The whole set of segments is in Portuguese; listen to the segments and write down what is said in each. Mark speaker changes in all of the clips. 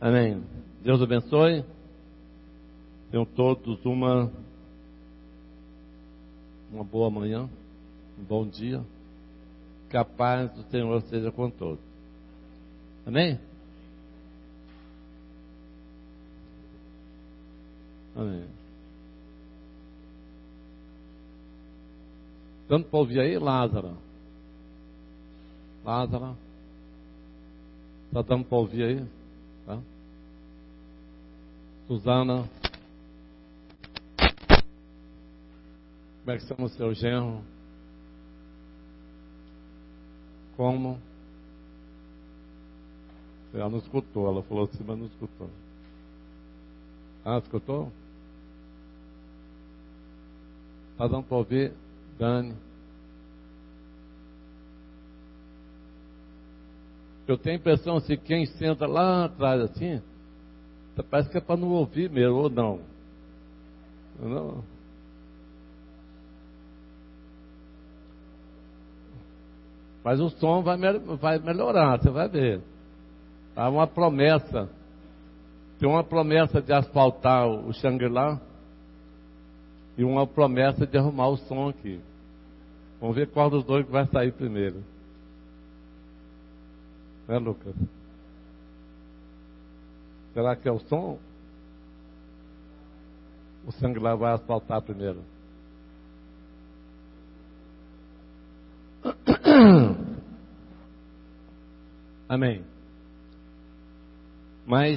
Speaker 1: Amém. Deus abençoe. Tenham todos uma boa manhã, um bom dia. Que a paz do Senhor seja com todos. Amém? Amém. Dando para ouvir aí, Lázaro? Lázaro? Está dando para ouvir aí? Tá? Suzana? Como é que chama o seu genro? Como? Ela não escutou, ela falou assim, mas não escutou. Ah, escutou? Está dando para ouvir? Dani? Eu tenho a impressão assim, quem senta lá atrás assim, parece que é para não ouvir mesmo, ou não? Não. Mas o som vai melhorar, você vai ver. Há uma promessa. Tem uma promessa de asfaltar o Shangri-La e uma promessa de arrumar o som aqui. Vamos ver qual dos dois que vai sair primeiro. Né, Lucas? Será que é o som? O Shangri-La vai asfaltar primeiro. Amém. Mas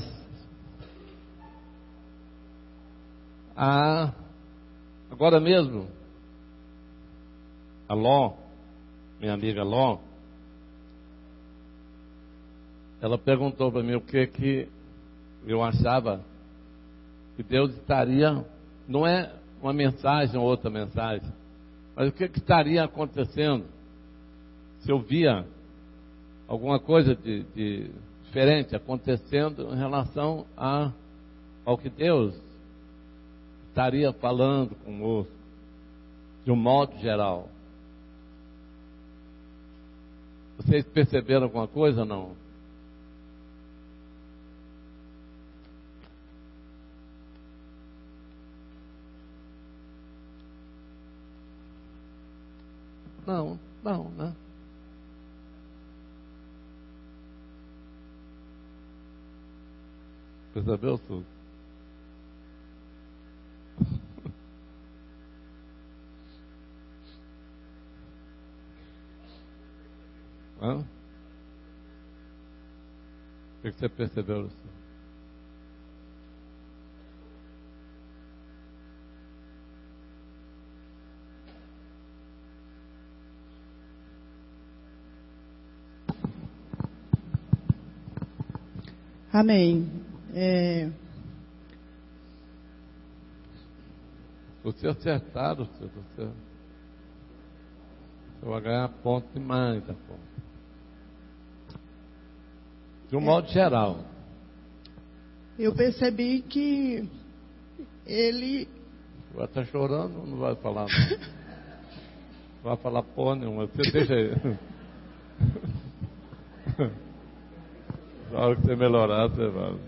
Speaker 1: agora mesmo a Ló, minha amiga Ló, ela perguntou para mim o que eu achava que Deus estaria, não é uma mensagem ou outra mensagem, mas o que estaria acontecendo se eu via alguma coisa de diferente acontecendo em relação ao que Deus estaria falando conosco, de um modo geral. Vocês perceberam alguma coisa ou não? Não, né? Percebeu tudo? O que você percebeu, Luciano?
Speaker 2: Amém.
Speaker 1: Você acertar, você vai ganhar ponto demais da conta. De um modo geral.
Speaker 2: Eu percebi que ele...
Speaker 1: Vai estar chorando, não vai falar não. Não vai falar porra nenhuma. Você deixa aí. Na hora que você melhorar, você vai.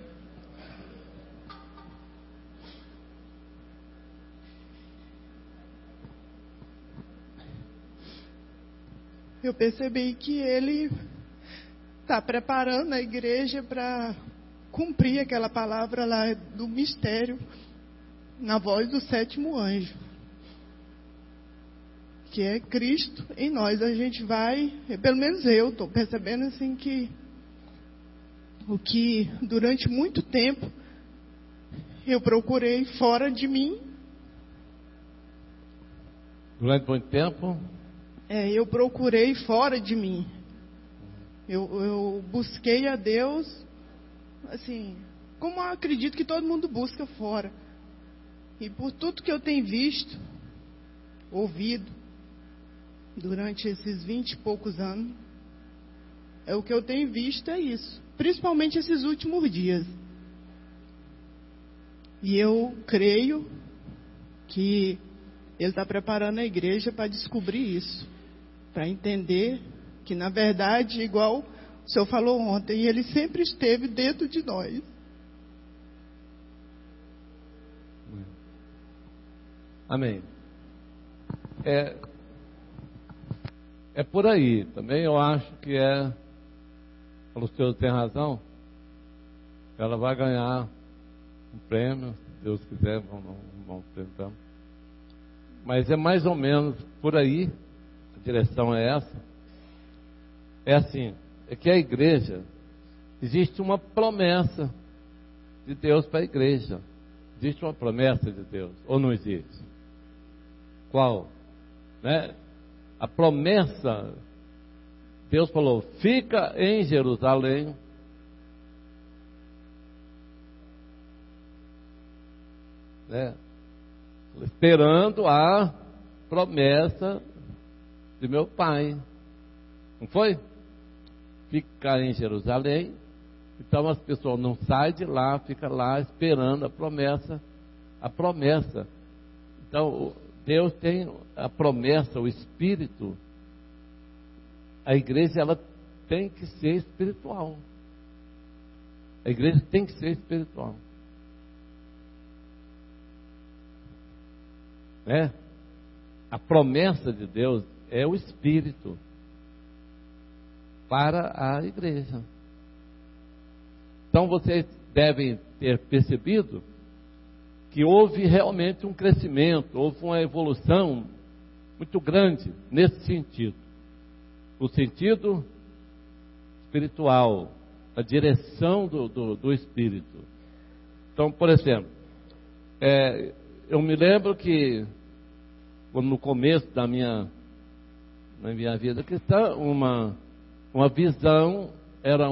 Speaker 2: Eu percebi que ele está preparando a igreja para cumprir aquela palavra lá do mistério, na voz do sétimo anjo, que é Cristo em nós. A gente vai, pelo menos eu estou percebendo assim que o que durante muito tempo eu procurei fora de mim.
Speaker 1: Durante muito tempo?
Speaker 2: Eu procurei fora de mim. Eu busquei a Deus, assim, como eu acredito que todo mundo busca fora. E por tudo que eu tenho visto, ouvido, durante esses 20 e poucos anos, o que eu tenho visto é isso. Principalmente esses últimos dias. E eu creio que Ele está preparando a igreja para descobrir isso. Para entender que, na verdade, igual o senhor falou ontem, Ele sempre esteve dentro de nós.
Speaker 1: Amém. É por aí. Também eu acho que a Luciana tem razão. Ela vai ganhar um prêmio, se Deus quiser, vamos tentar. Mas é mais ou menos por aí, a direção é essa. É assim, é que a igreja, existe uma promessa de Deus para a igreja. Existe uma promessa de Deus, ou não existe? Qual? Né? A promessa, Deus falou, fica em Jerusalém, né? Esperando a promessa de meu Pai. Não foi? Ficar em Jerusalém. Então as pessoas não saem de lá, ficam lá esperando a promessa. A promessa. Então Deus tem a promessa, o Espírito. A igreja, ela tem que ser espiritual. A igreja tem que ser espiritual. Né? A promessa de Deus é o Espírito para a igreja. Então vocês devem ter percebido que houve realmente um crescimento, houve uma evolução muito grande nesse sentido. O sentido espiritual, a direção do Espírito. Então, por exemplo, eu me lembro que no começo da minha vida cristã, uma visão era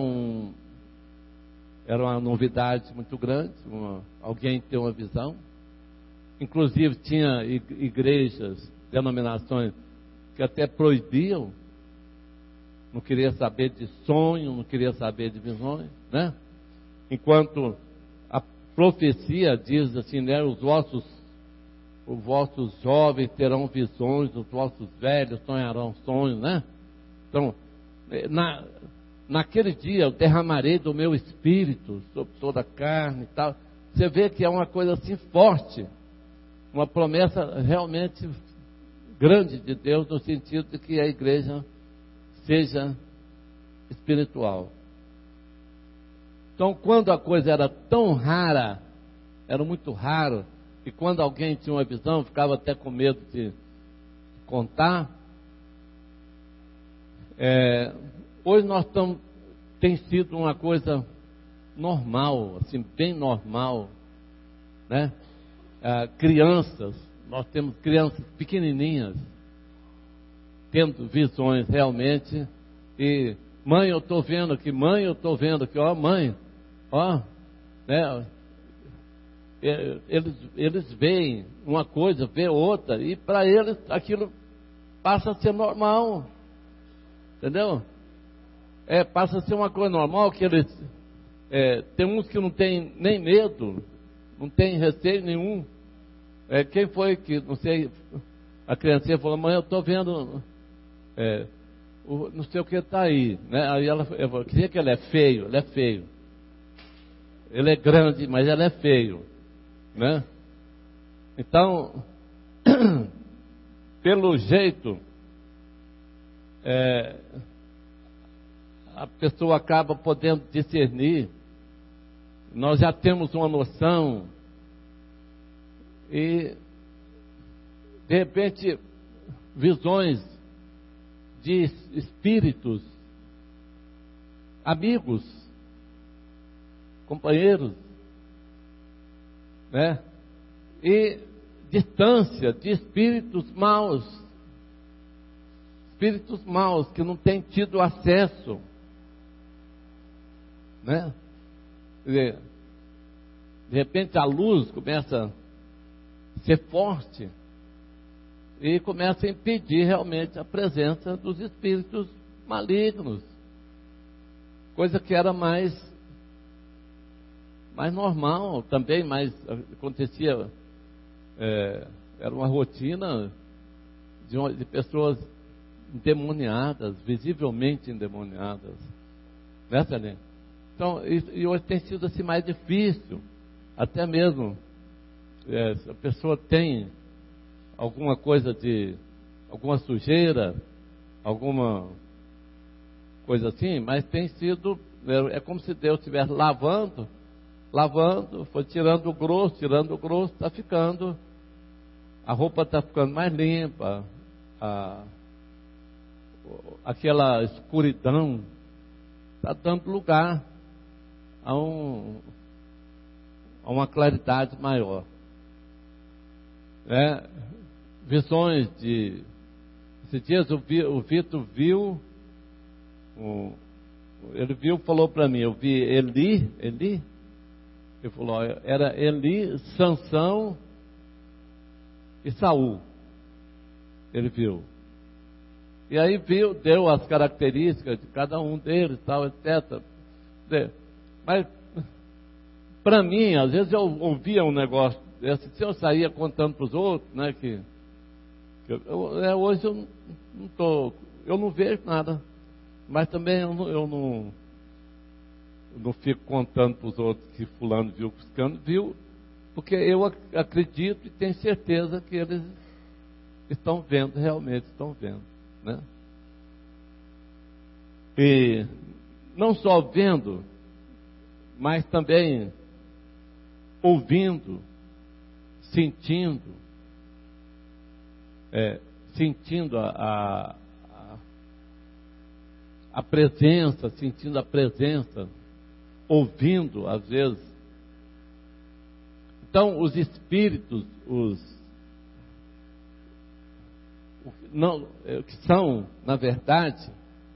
Speaker 1: uma novidade muito grande, alguém ter uma visão. Inclusive tinha igrejas, denominações que até proibiam, não queria saber de sonho, não queria saber de visões, né? Enquanto a profecia diz assim, né, os vossos jovens terão visões, os vossos velhos sonharão sonhos, né? Então, naquele dia eu derramarei do meu espírito sobre toda a carne e tal. Você vê que é uma coisa assim forte, uma promessa realmente grande de Deus, no sentido de que a igreja seja espiritual. Então, quando a coisa era tão rara, era muito raro, e quando alguém tinha uma visão, ficava até com medo de contar. Hoje tem sido uma coisa normal, assim, bem normal, né? Crianças, nós temos crianças pequenininhas, tendo visões realmente, e mãe, eu estou vendo aqui, ó mãe, ó, né? Eles veem uma coisa, vê outra, e para eles aquilo passa a ser normal, entendeu? Passa a ser uma coisa normal, que eles, tem uns que não tem nem medo, não tem receio nenhum. Quem foi que, não sei, a criancinha falou, mãe, eu estou vendo, não sei o que está aí, né? Aí eu queria que ele é feio, ele é grande, mas ele é feio, né? Então, pelo jeito, a pessoa acaba podendo discernir. Nós já temos uma noção, e de repente visões de espíritos, amigos, companheiros, né? E distância de espíritos maus que não têm tido acesso, né? De repente a luz começa a ser forte e começa a impedir realmente a presença dos espíritos malignos, coisa que era mais normal também, mas acontecia, era uma rotina de pessoas endemoniadas, visivelmente endemoniadas, né, Celine? Então, e hoje tem sido assim mais difícil, até mesmo, se a pessoa tem alguma coisa alguma sujeira, alguma coisa assim, mas tem sido, é como se Deus estivesse lavando, foi tirando o grosso, está ficando, a roupa está ficando mais limpa, aquela escuridão está dando lugar a uma claridade maior. Visões esses dias o Vitor viu, falou para mim, eu vi Eli, ele falou, era Eli, Sansão e Saul, ele viu. E aí deu as características de cada um deles, tal, etc. Mas, para mim, às vezes eu ouvia um negócio desse, se eu saía contando para os outros, né, hoje eu não vejo nada, mas também eu não fico contando para os outros que fulano viu, que fulano viu, porque eu acredito e tenho certeza que eles estão vendo, realmente estão vendo, né? E não só vendo, mas também ouvindo, sentindo a presença, sentindo a presença, ouvindo às vezes. Então os espíritos, que são, na verdade,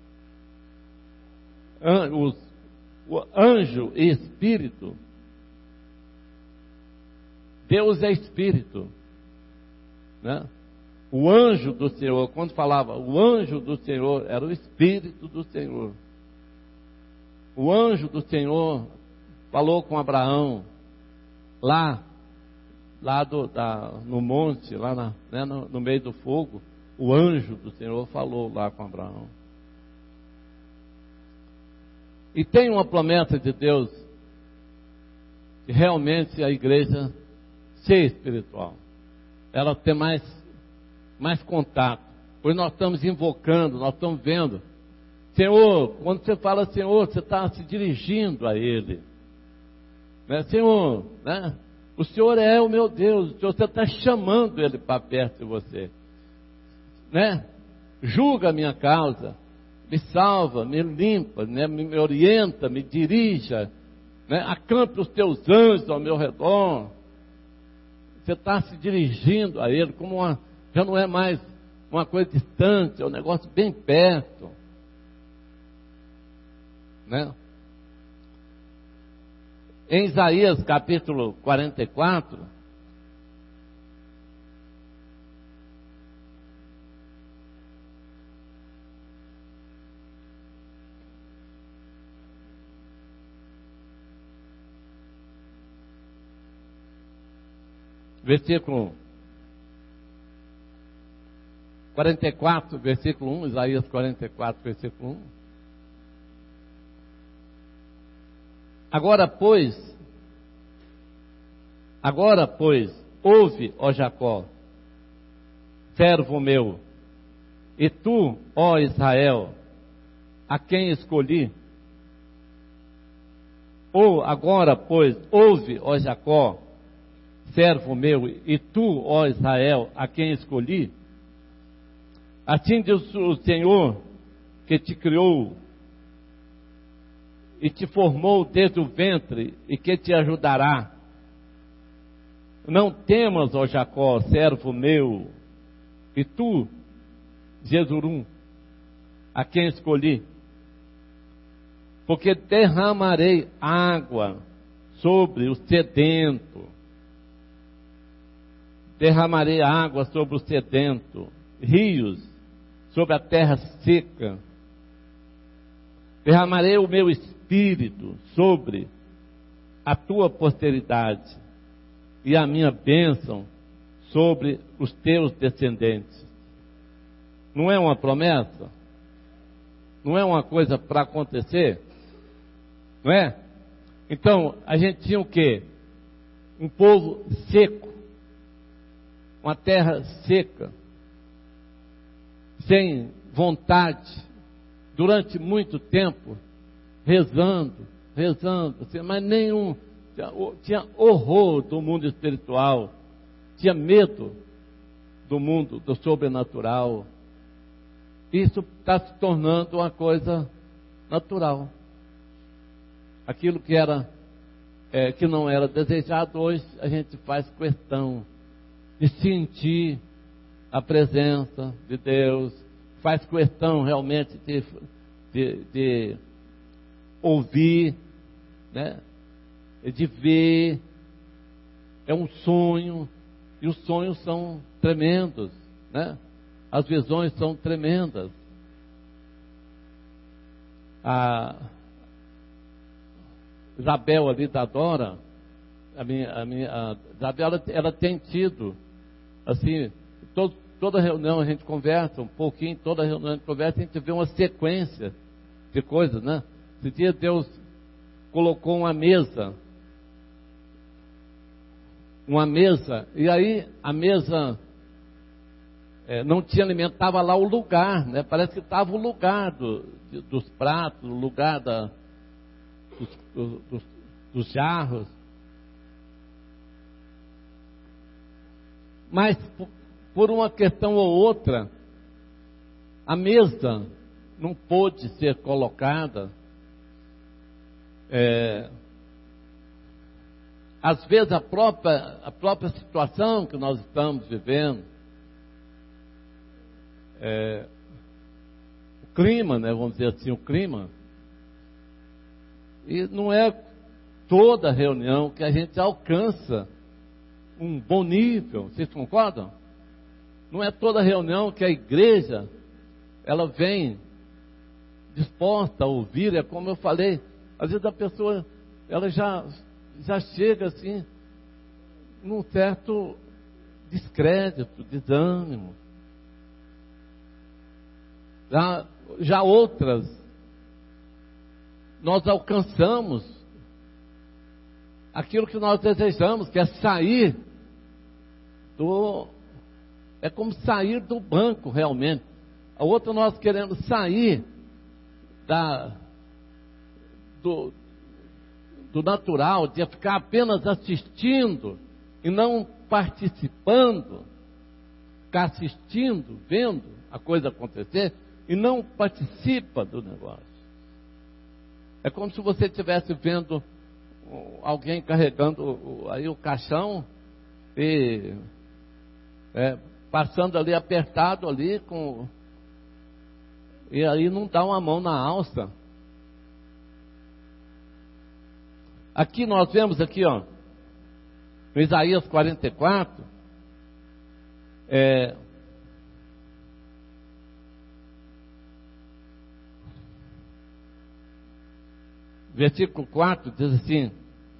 Speaker 1: o anjo e espírito. Deus é espírito, né? O anjo do Senhor, quando falava o anjo do Senhor, era o espírito do Senhor. O anjo do Senhor falou com Abraão lá no monte, lá no meio do fogo. O anjo do Senhor falou lá com Abraão. E tem uma promessa de Deus que realmente a igreja ser espiritual, ela tem mais contato, pois nós estamos invocando, nós estamos vendo. Senhor, quando você fala Senhor, você está se dirigindo a Ele, né? Senhor, né? O Senhor é o meu Deus, você está chamando Ele para perto de você, né? Julga a minha causa, me salva, me limpa, né? Me orienta, me dirija, né? Acampe os teus anjos ao meu redor. Você está se dirigindo a Ele como já não é mais uma coisa distante, é um negócio bem perto, né? Em Isaías capítulo 44, versículo 44, versículo 1, Isaías 44, versículo 1. Agora, pois, ouve, ó Jacó, servo meu, e tu, ó Israel, a quem escolhi. Agora, pois, ouve, ó Jacó, servo meu, e tu, ó Israel, a quem escolhi. Assim diz o Senhor, que te criou e te formou desde o ventre, e que te ajudará. Não temas, ó Jacó, servo meu, e tu, Jesurum, a quem escolhi, porque derramarei água sobre o sedento, rios sobre a terra seca. Derramarei o meu espírito sobre a tua posteridade e a minha bênção sobre os teus descendentes. Não é uma promessa? Não é uma coisa para acontecer? Não é? Então, a gente tinha o quê? Um povo seco. uma terra seca, sem vontade, durante muito tempo, rezando, assim, mas nenhum, tinha horror do mundo espiritual, tinha medo do mundo, do sobrenatural. Isso está se tornando uma coisa natural. Aquilo que que não era desejado, hoje a gente faz questão de sentir a presença de Deus, faz questão realmente de ouvir, né? De ver. É um sonho, e os sonhos são tremendos, né? As visões são tremendas. A Isabel ali da Dora, a Isabel, ela tem tido, assim, toda reunião a gente conversa um pouquinho, toda reunião a gente conversa, a gente vê uma sequência de coisas, né? Esse dia Deus colocou uma mesa, e aí a mesa não tinha alimento, estava lá o lugar, né? Parece que estava o lugar dos pratos, o lugar dos jarros. Mas por uma questão ou outra, a mesa não pôde ser colocada. Às vezes a própria situação que nós estamos vivendo, o clima, né, vamos dizer assim, o clima, e não é toda reunião que a gente alcança um bom nível, vocês concordam? Não é toda reunião que a igreja, ela vem disposta a ouvir. É como eu falei, às vezes a pessoa, ela já chega assim, num certo descrédito, desânimo. Já outras, nós alcançamos aquilo que nós desejamos, que é sair é como sair do banco realmente. A outra, nós queremos sair do natural, de ficar apenas assistindo e não participando, ficar assistindo, vendo a coisa acontecer e não participa do negócio. É como se você estivesse vendo alguém carregando aí o caixão e passando ali apertado ali e aí não dá uma mão na alça. Aqui nós vemos aqui, ó, no Isaías 44, versículo 4 diz assim: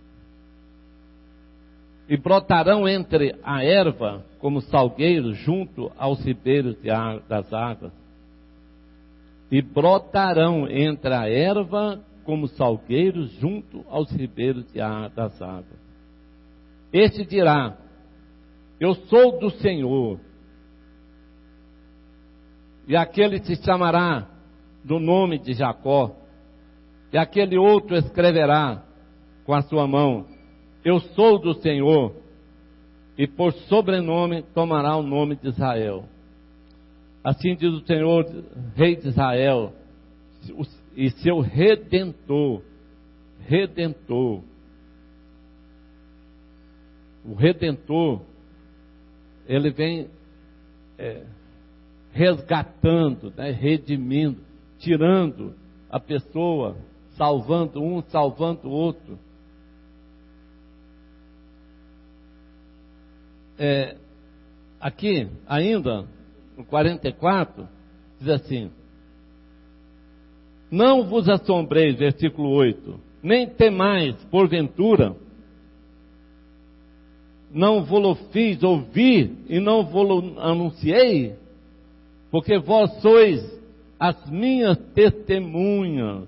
Speaker 1: e brotarão entre a erva como salgueiros junto aos ribeiros das águas. E brotarão entre a erva como salgueiros junto aos ribeiros das águas. Este dirá: eu sou do Senhor. E aquele se chamará do nome de Jacó. E aquele outro escreverá com a sua mão: eu sou do Senhor. E por sobrenome tomará o nome de Israel. Assim diz o Senhor, Rei de Israel, e seu Redentor. O Redentor, ele vem resgatando, né, redimindo, tirando a pessoa, salvando um, salvando o outro. Aqui, ainda, no 44, diz assim: não vos assombreis, versículo 8, nem temais, porventura, não vos fiz ouvir e não vos anunciei, porque vós sois as minhas testemunhas.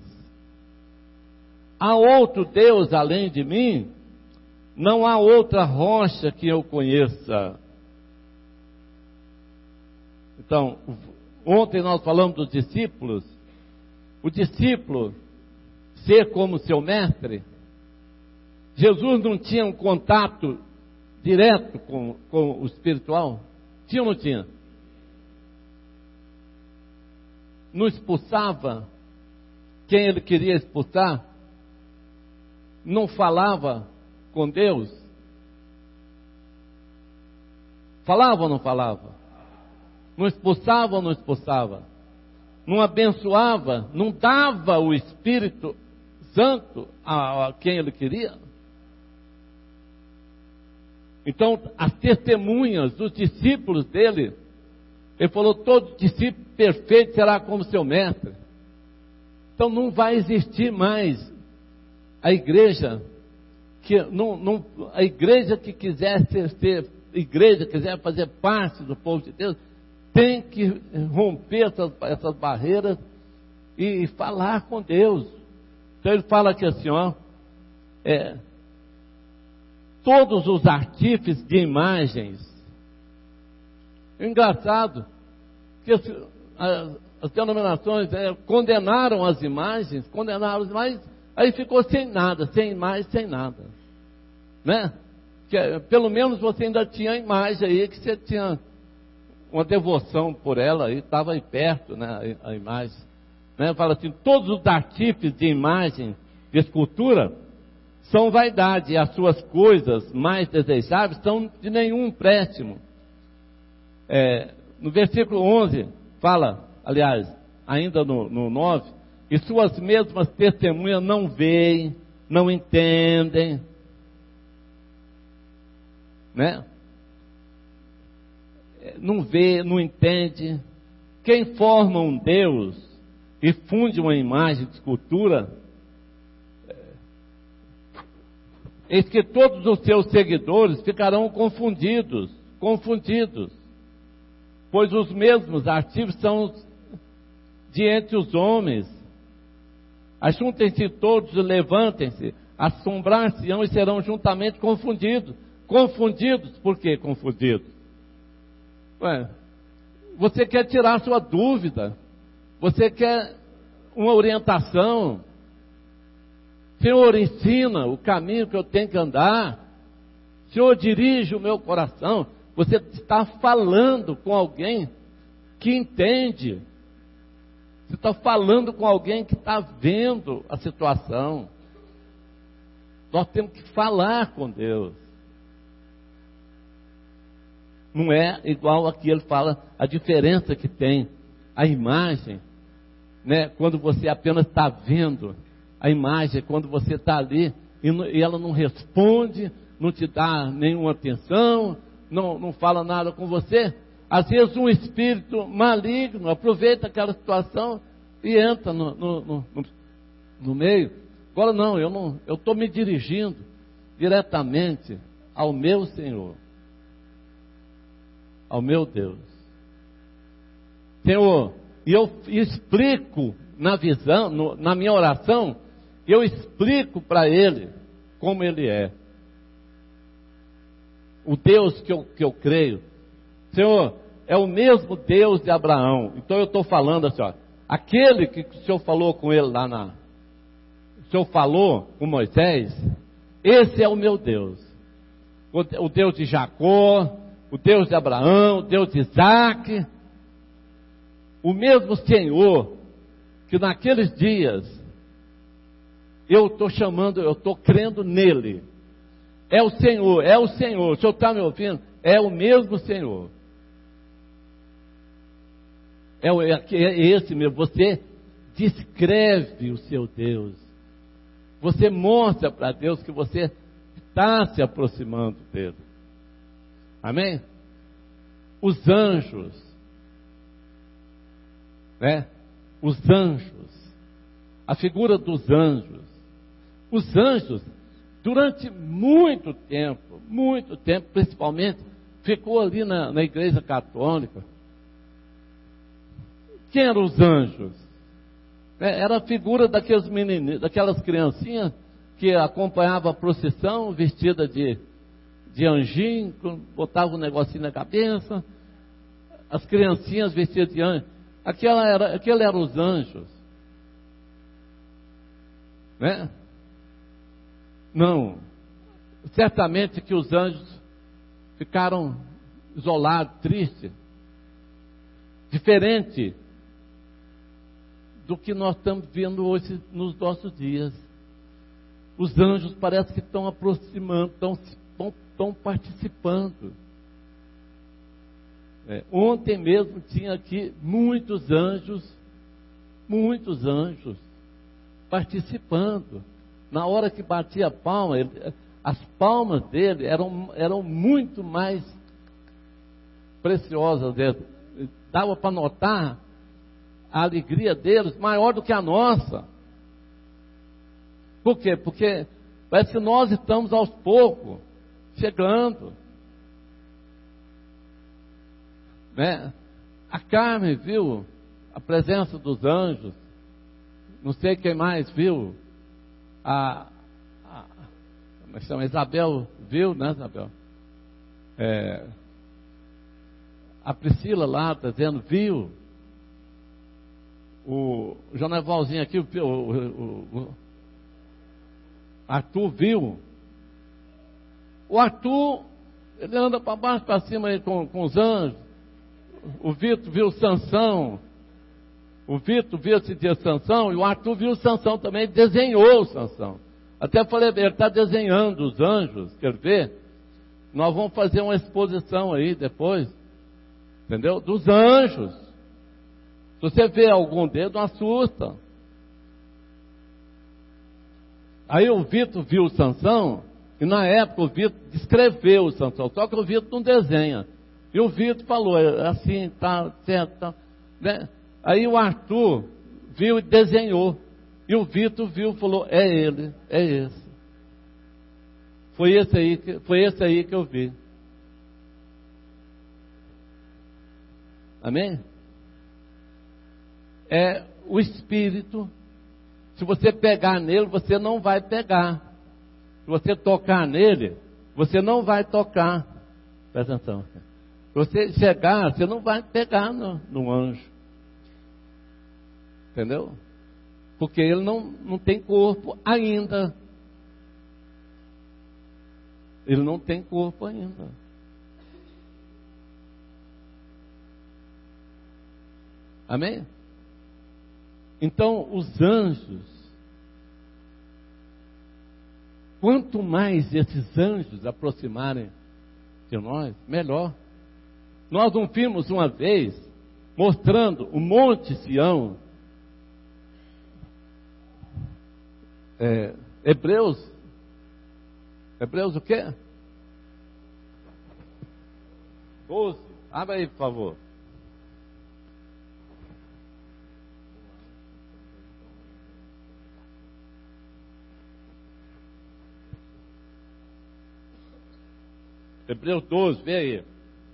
Speaker 1: Há outro Deus além de mim? Não há outra rocha que eu conheça. Então, ontem nós falamos dos discípulos. O discípulo ser como seu mestre. Jesus não tinha um contato direto com o espiritual? Tinha ou não tinha? Não expulsava quem ele queria expulsar? Não falava com Deus? Falava ou não falava? Não expulsava ou não expulsava? Não abençoava? Não dava o Espírito Santo a quem ele queria? Então, as testemunhas dos discípulos dele, ele falou, todo discípulo perfeito será como seu mestre. Então não vai existir mais a igreja que a igreja que quiser ser igreja, quiser fazer parte do povo de Deus, tem que romper essas barreiras e falar com Deus. Então ele fala aqui assim, todos os artífices de imagens. Engraçado que as denominações condenaram as imagens, aí ficou sem nada, sem imagem, sem nada, né? Que, pelo menos você ainda tinha a imagem aí, que você tinha uma devoção por ela, e estava aí perto, né, a imagem, né? Fala assim, todos os artífices de imagem, de escultura, são vaidade, e as suas coisas mais desejáveis são de nenhum empréstimo. No versículo 11, fala, aliás, ainda no 9, e suas mesmas testemunhas não veem, não entendem, né? Não vê, não entende. Quem forma um Deus e funde uma imagem de escultura, eis que todos os seus seguidores ficarão confundidos, pois os mesmos artífices são de entre os homens. Ajuntem-se todos e levantem-se, assombrar-se-ão e serão juntamente confundidos. Confundidos, por que confundidos? Você quer tirar sua dúvida, você quer uma orientação. Senhor, ensina o caminho que eu tenho que andar. Senhor, dirige o meu coração. Você está falando com alguém que entende. Você está falando com alguém que está vendo a situação. Nós temos que falar com Deus. Não é igual aqui ele fala a diferença que tem a imagem, né? Quando você apenas está vendo a imagem, quando você está ali e ela não responde, não te dá nenhuma atenção, não fala nada com você. Às vezes um espírito maligno aproveita aquela situação e entra no meio. Agora não, eu estou me dirigindo diretamente ao meu Senhor, ao meu Deus. Senhor, e eu explico na visão, na minha oração, eu explico para Ele como Ele é. O Deus que eu creio. Senhor, é o mesmo Deus de Abraão. Então eu estou falando assim, aquele que o Senhor falou com ele lá o Senhor falou com Moisés, esse é o meu Deus. O Deus de Jacó, o Deus de Abraão, o Deus de Isaac. O mesmo Senhor que naqueles dias eu estou chamando, eu estou crendo nele. É o Senhor, o Senhor. O Senhor está me ouvindo? É o mesmo Senhor. É esse mesmo. Você descreve o seu Deus. Você mostra para Deus que você está se aproximando dele. Amém? Os anjos, né? Os anjos, a figura dos anjos. Os anjos, durante muito tempo, principalmente, ficou ali na igreja católica. Quem eram os anjos? Era a figura daqueles menininhos, daquelas criancinhas que acompanhavam a procissão, vestida de anjinho, botava um negocinho na cabeça. as criancinhas vestidas de anjo. Aquele eram os anjos. Né? Não. Certamente que os anjos ficaram isolados, tristes. Diferente do que nós estamos vendo hoje nos nossos dias. Os anjos parece que estão aproximando, estão participando. Ontem mesmo tinha aqui muitos anjos participando. Na hora que batia a palma, as palmas dele eram muito mais preciosas. Dava para notar a alegria deles maior do que a nossa. Por quê? Porque parece que nós estamos aos poucos chegando. Né? A Carmen viu a presença dos anjos. Não sei quem mais viu. Como é que chama? Isabel viu, né, Isabel? A Priscila lá está dizendo, viu. O Jonevalzinho aqui, o Arthur viu. O Arthur, ele anda para baixo, para cima aí com os anjos. O Vitor viu Sansão. O Vitor viu esse dia Sansão. E o Arthur viu Sansão também, desenhou o Sansão. Até falei, ele está desenhando os anjos, quer ver? Nós vamos fazer uma exposição aí depois, entendeu? Dos anjos. Se você vê algum deles, não assusta. Aí o Vitor viu o Sansão, e na época o Vitor descreveu o Sansão, só que o Vitor não desenha. E o Vitor falou, assim, tá, certo, tá, né? Aí o Arthur viu e desenhou. E o Vitor viu e falou, é ele, é esse. Foi esse aí que eu vi. Amém? É o Espírito. Se você pegar nele, você não vai pegar. Se você tocar nele, você não vai tocar. Presta atenção. Se você chegar, você não vai pegar no anjo. Entendeu? Porque ele não tem corpo ainda. Ele não tem corpo ainda. Amém? Então, os anjos, quanto mais esses anjos aproximarem de nós, melhor. Nós não vimos uma vez, mostrando o Monte Sião, Hebreus o quê? 12. Abre aí, por favor. Hebreus 12, vê aí.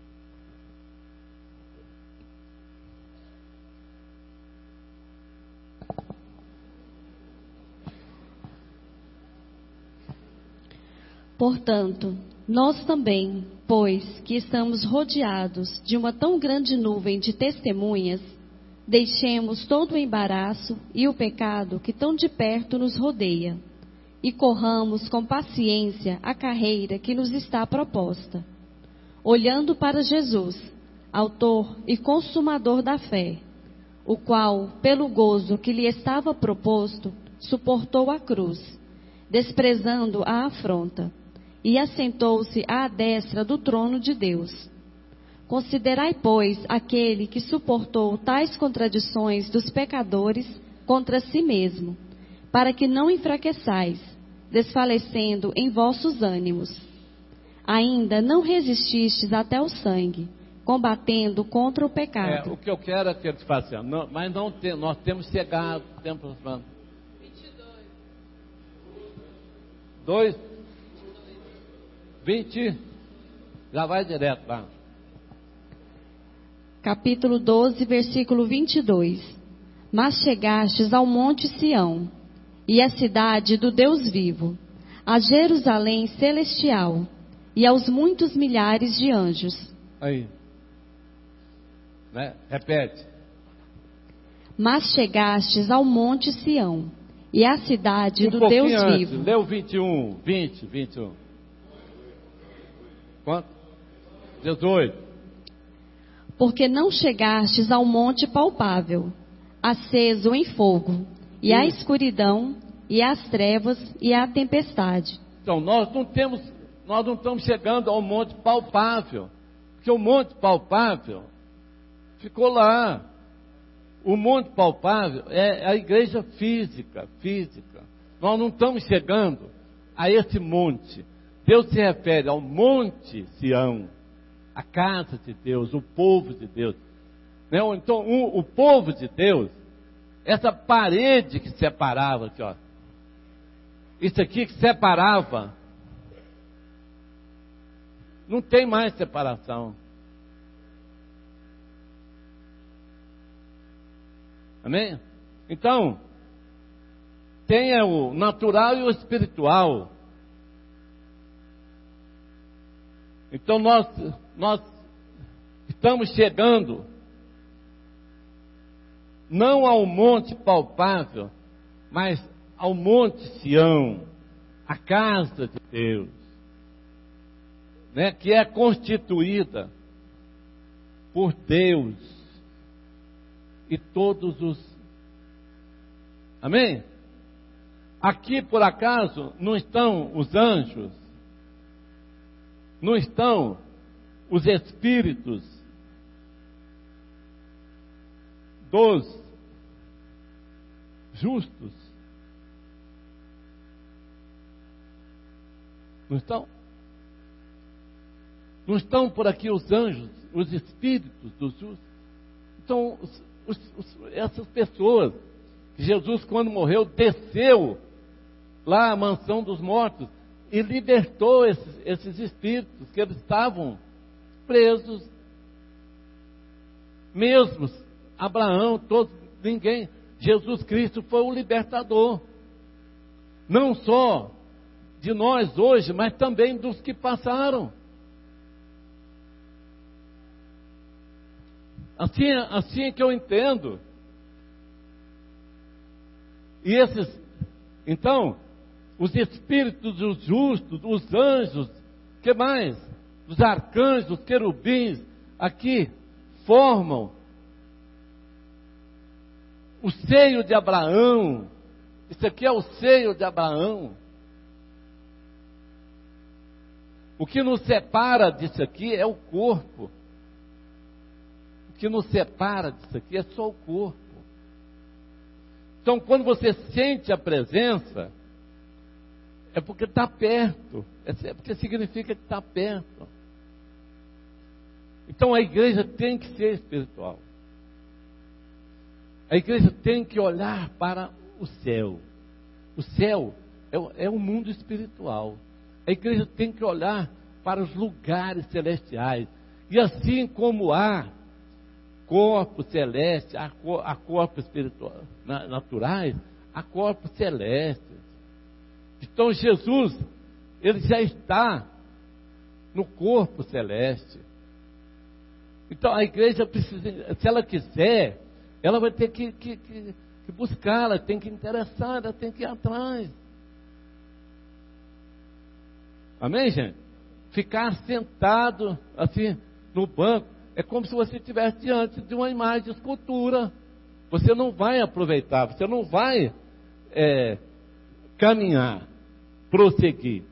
Speaker 3: Portanto, nós também, pois que estamos rodeados de uma tão grande nuvem de testemunhas, deixemos todo o embaraço e o pecado que tão de perto nos rodeia, e corramos com paciência a carreira que nos está proposta, olhando para Jesus, autor e consumador da fé, o qual, pelo gozo que lhe estava proposto, suportou a cruz, desprezando a afronta, e assentou-se à destra do trono de Deus. Considerai, pois, aquele que suportou tais contradições dos pecadores contra si mesmo, para que não enfraqueçais, desfalecendo em vossos ânimos. Ainda não resististes até o sangue, combatendo contra o pecado.
Speaker 1: O que eu quero é que eles façam, mas não tem, nós temos chegado, tempo 22. 20, já vai direto lá.
Speaker 3: Capítulo 12, versículo 22. Mas chegastes ao monte Sião, e à cidade do Deus vivo, a Jerusalém celestial, e aos muitos milhares de anjos.
Speaker 1: Aí. Né? Repete.
Speaker 3: Mas chegastes ao monte Sião, e à cidade do Deus
Speaker 1: Antes,
Speaker 3: vivo.
Speaker 1: lê o 21. Quanto? 18.
Speaker 3: Porque não chegastes ao monte palpável, aceso em fogo, e à escuridão, e às trevas, e à tempestade.
Speaker 1: Então, nós não estamos chegando ao monte palpável, porque o monte palpável ficou lá. O monte palpável é a igreja física. Nós não estamos chegando a esse monte. Deus se refere ao monte Sião, a casa de Deus, o povo de Deus. Então, o povo de Deus, essa parede que separava aqui, ó, isso aqui que separava, não tem mais separação. Amém? Então, tem o natural e o espiritual. Então nós estamos chegando não ao monte palpável, mas ao monte Sião, a casa de Deus, né, que é constituída por Deus e todos os... Amém? Aqui, por acaso, não estão os anjos, não estão os espíritos dos justos? Não estão? Não estão por aqui os anjos, os espíritos dos justos? Então, essas pessoas, que Jesus, quando morreu, desceu lá à mansão dos mortos e libertou esses espíritos que eles estavam presos. Mesmo Abraão, todos, ninguém. Jesus Cristo foi o libertador. Não só de nós hoje, mas também dos que passaram. Assim é que eu entendo. E então, os espíritos dos justos, os anjos, que mais? Os arcanjos, os querubins, aqui formam o seio de Abraão. Isso aqui é o seio de Abraão. O que nos separa disso aqui é o corpo. O que nos separa disso aqui é só o corpo. Então, quando você sente a presença, é porque está perto. É porque significa que está perto. Então, a igreja tem que ser espiritual. A igreja tem que olhar para o céu. O céu é o mundo espiritual. A igreja tem que olhar para os lugares celestiais. E assim como há corpos celestes, há corpos espirituais, naturais, há corpos celestes. Então Jesus, ele já está no corpo celeste. Então a igreja precisa, se ela quiser, ela vai ter que buscar, ela tem que interessar, ela tem que ir atrás. Amém, gente? Ficar sentado assim no banco é como se você estivesse diante de uma imagem de escultura. Você não vai aproveitar, você não vai caminhar, prosseguir.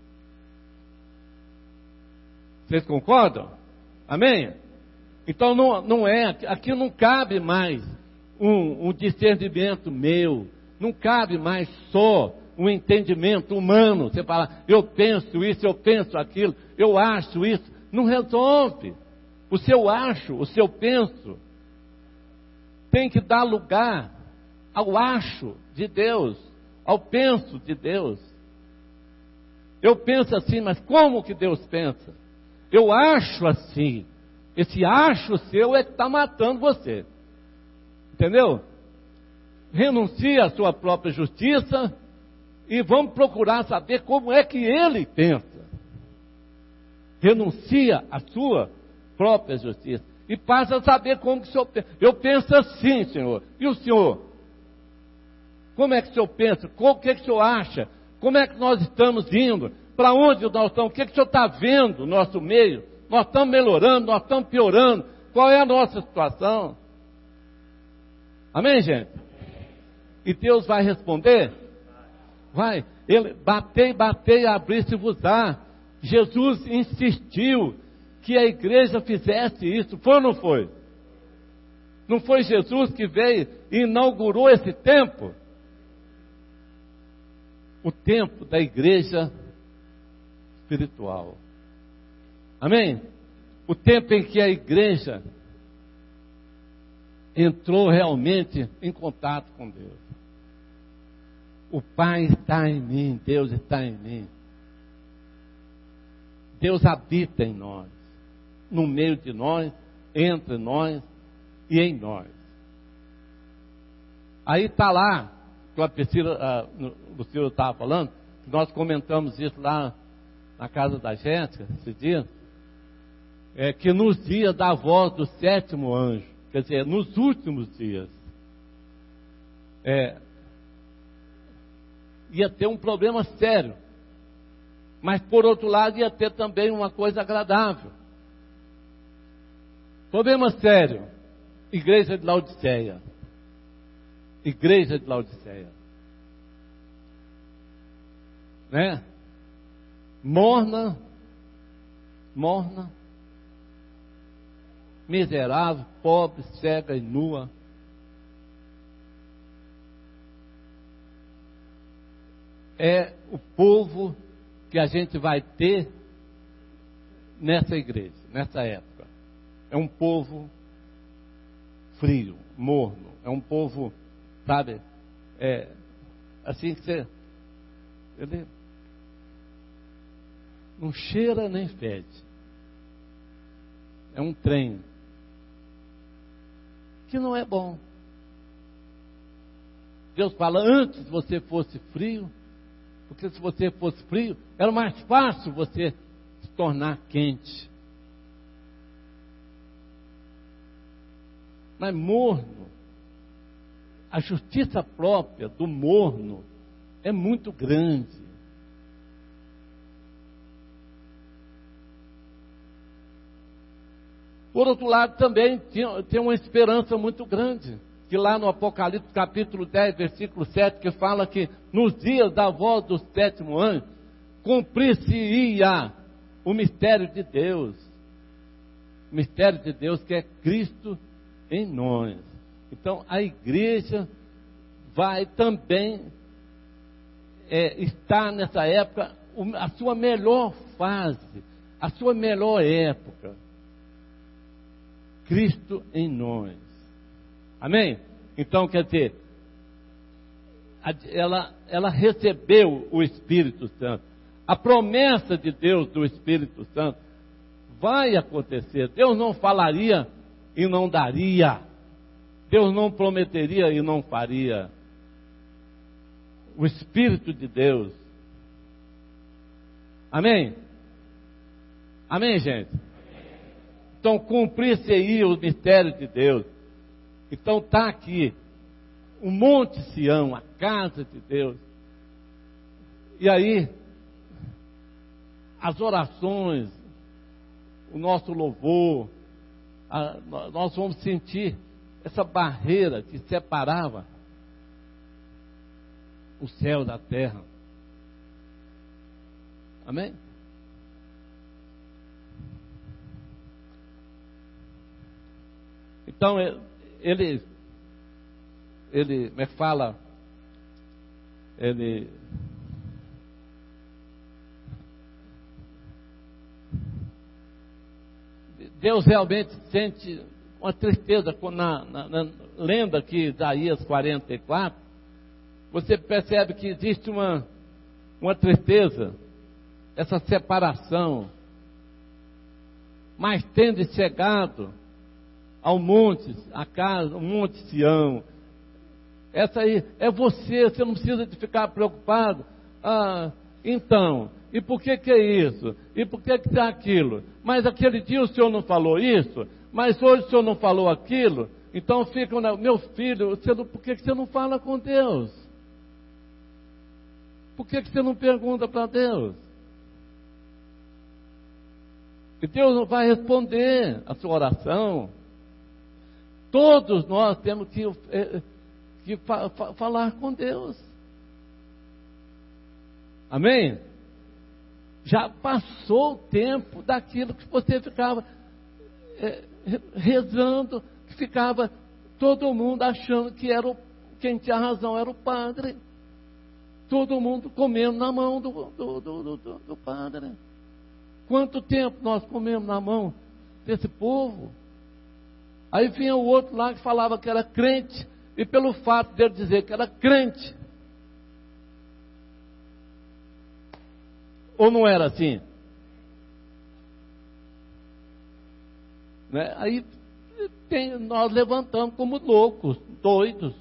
Speaker 1: Vocês concordam? Amém? Então não é, aqui não cabe mais um discernimento meu, não cabe mais só um entendimento humano. Você fala, eu penso isso, eu penso aquilo, eu acho isso. Não resolve. O seu acho, o seu penso, tem que dar lugar ao acho de Deus, ao penso de Deus. Eu penso assim, mas como que Deus pensa? Eu acho assim. Esse acho seu é que está matando você. Entendeu? Renuncie à sua própria justiça e vamos procurar saber como é que ele pensa. Renuncia à sua própria justiça. E passa a saber como que o senhor pensa. Eu penso assim, Senhor. E o senhor? Como é que o senhor pensa? O que o senhor acha? Como é que nós estamos indo? Para onde nós estamos? O que o senhor está vendo no nosso meio? Nós estamos melhorando, nós estamos piorando. Qual é a nossa situação? Amém, gente? E Deus vai responder? Vai. Ele, batei, abrir-se-vos-á. Jesus insistiu que a igreja fizesse isso. Foi ou não foi? Não foi Jesus que veio e inaugurou esse tempo? O tempo da igreja espiritual. Amém? O tempo em que a igreja entrou realmente em contato com Deus. O Pai está em mim, Deus está em mim. Deus habita em nós, no meio de nós, entre nós e em nós. Aí está lá, que a Priscila, o Luciano estava falando, que nós comentamos isso lá na casa da Jéssica, esse dia, que nos dias da voz do sétimo anjo, quer dizer, nos últimos dias, ia ter um problema sério, mas por outro lado ia ter também uma coisa agradável. Problema sério, igreja de Laodiceia. Igreja de Laodiceia. Né? Morna, miserável, pobre, cega e nua. É o povo que a gente vai ter nessa igreja, nessa época. É um povo frio, morno. É um povo, sabe, assim que você... Ele não cheira nem fede. É um trem que não é bom. Deus fala, antes você fosse frio, porque se você fosse frio, era mais fácil você se tornar quente. Mas morno, a justiça própria do morno é muito grande. Por outro lado, também tem uma esperança muito grande, que lá no Apocalipse capítulo 10, versículo 7, que fala que nos dias da voz do sétimo anjo, cumprir-se-ia o mistério de Deus. O mistério de Deus que é Cristo em nós. Então a igreja vai também estar nessa época, a sua melhor fase, a sua melhor época. Cristo em nós. Amém? Então, quer dizer, ela recebeu o Espírito Santo. A promessa de Deus do Espírito Santo vai acontecer. Deus não falaria e não daria. Deus não prometeria e não faria. O Espírito de Deus. Amém? Amém, gente? Então, cumprir-se-ia o mistério de Deus. Então, está aqui o Monte Sião, a casa de Deus. E aí, as orações, o nosso louvor, nós vamos sentir essa barreira que separava o céu da terra. Amém? Então, ele como é que fala? Deus realmente sente uma tristeza na lenda aqui, Isaías 44, você percebe que existe uma tristeza, essa separação, mas tendo chegado ao monte, a casa, o Monte Sião. Essa aí é você não precisa de ficar preocupado. Então, e por que é isso? E por que é aquilo? Mas aquele dia o Senhor não falou isso? mas hoje o senhor não falou aquilo, então fica, meu filho, por que você não fala com Deus? Por que você não pergunta para Deus? E Deus não vai responder a sua oração. Todos nós temos que falar com Deus. Amém? Já passou o tempo daquilo que você ficava rezando, que ficava todo mundo achando que quem tinha razão era o padre. Todo mundo comendo na mão do padre. Quanto tempo nós comemos na mão desse povo? Aí vinha o outro lá que falava que era crente, e pelo fato dele dizer que era crente, ou não era assim? Né? Aí nós levantamos como loucos, doidos,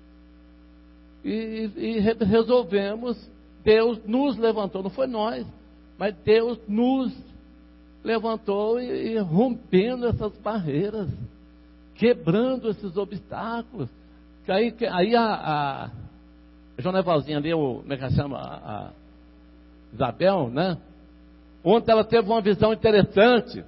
Speaker 1: e resolvemos. Deus nos levantou, não foi nós, mas Deus nos levantou e rompendo essas barreiras, quebrando esses obstáculos. Aí a Jonevalzinha ali, como é que chama? A Isabel, né? Ontem ela teve uma visão interessante.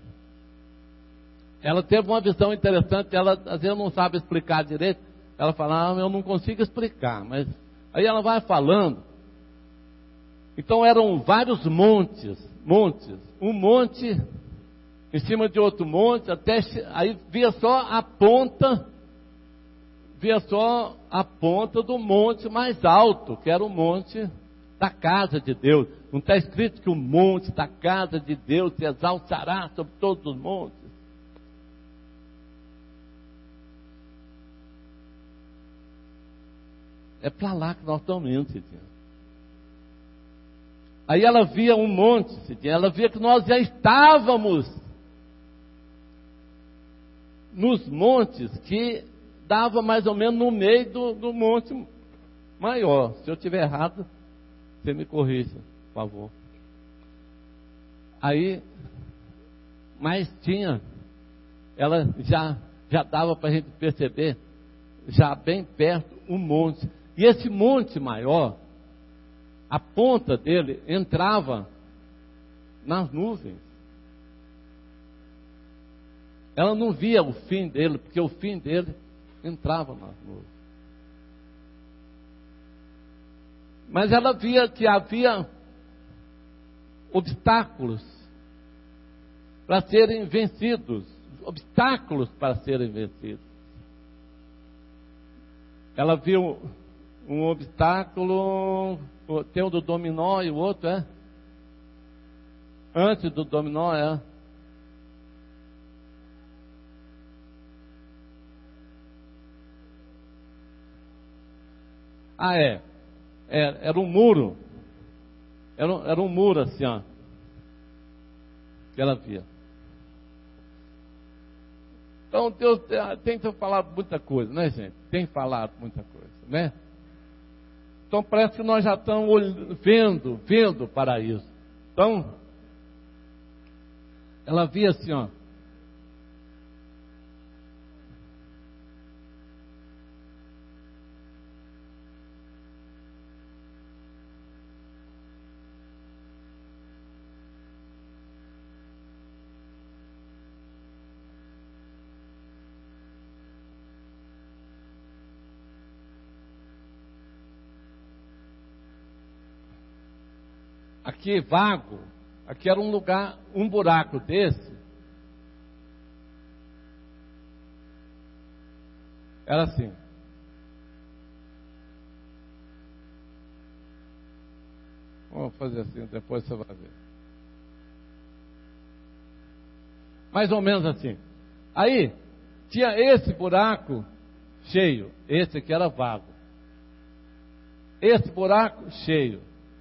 Speaker 1: Ela às vezes não sabe explicar direito. Ela fala, eu não consigo explicar, mas aí ela vai falando. Então eram vários montes, um monte em cima de outro monte, aí via só a ponta do monte mais alto, que era o monte da casa de Deus. Não está escrito que o monte da casa de Deus se exaltará sobre todos os montes? É para lá que nós estamos indo, Cidinha. Aí ela via um monte, Cidinha. Ela via que nós já estávamos nos montes que dava mais ou menos no meio do monte maior. Se eu estiver errado, você me corrija, por favor. Aí, mas ela já dava para a gente perceber, já bem perto, um monte. E esse monte maior, a ponta dele entrava nas nuvens. Ela não via o fim dele, porque o fim dele entrava nas nuvens. Mas ela via que havia obstáculos para serem vencidos. Ela viu um obstáculo, tem o do dominó e o outro antes do dominó era um muro. Era um muro assim, ó, que ela via. Então Deus tem falado muita coisa, né, gente? Tem falado muita coisa, né? Então parece que nós já estamos vendo para isso. Então, ela via assim, ó. Aqui vago, aqui era um lugar, um buraco desse, era assim. Vamos fazer assim, depois você vai ver. Mais ou menos assim. Aí, tinha esse buraco cheio, esse aqui era vago. Esse buraco cheio.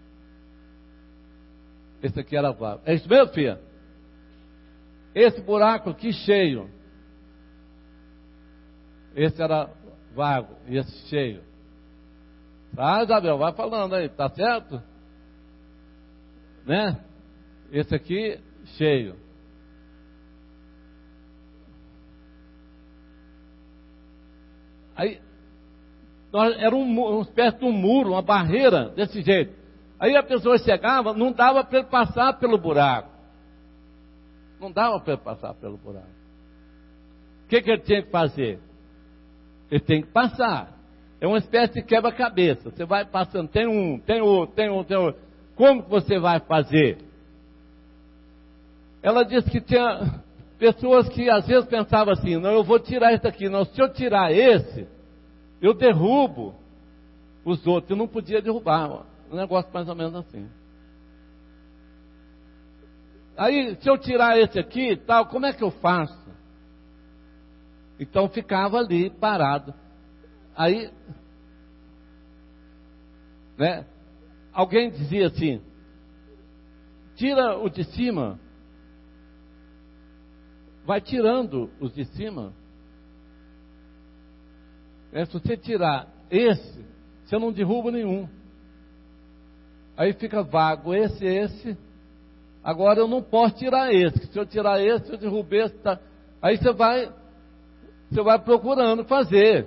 Speaker 1: Esse aqui era vago. É isso mesmo, filha? Esse buraco aqui cheio. Esse era vago. E esse cheio. Ah, Isabel, vai falando aí. Tá certo? Né? Esse aqui cheio. Aí, era uma espécie de um muro, uma barreira, desse jeito. Aí a pessoa chegava, não dava para ele passar pelo buraco. Não dava para ele passar pelo buraco. O que ele tinha que fazer? Ele tem que passar. É uma espécie de quebra-cabeça. Você vai passando, tem um, tem outro, tem outro, tem outro. Como que você vai fazer? Ela disse que tinha pessoas que às vezes pensavam assim, não, eu vou tirar esse aqui. Não, se eu tirar esse, eu derrubo os outros. Eu não podia derrubar. Um negócio mais ou menos assim. Aí, se eu tirar esse aqui e tal, como é que eu faço? Então ficava ali parado. Aí, né? Alguém dizia assim: tira o de cima. Vai tirando os de cima. Se você tirar esse, você não derruba nenhum. Aí fica vago esse. Agora eu não posso tirar esse. Se eu tirar esse, eu derrubo esse. Tá. Aí você vai procurando fazer,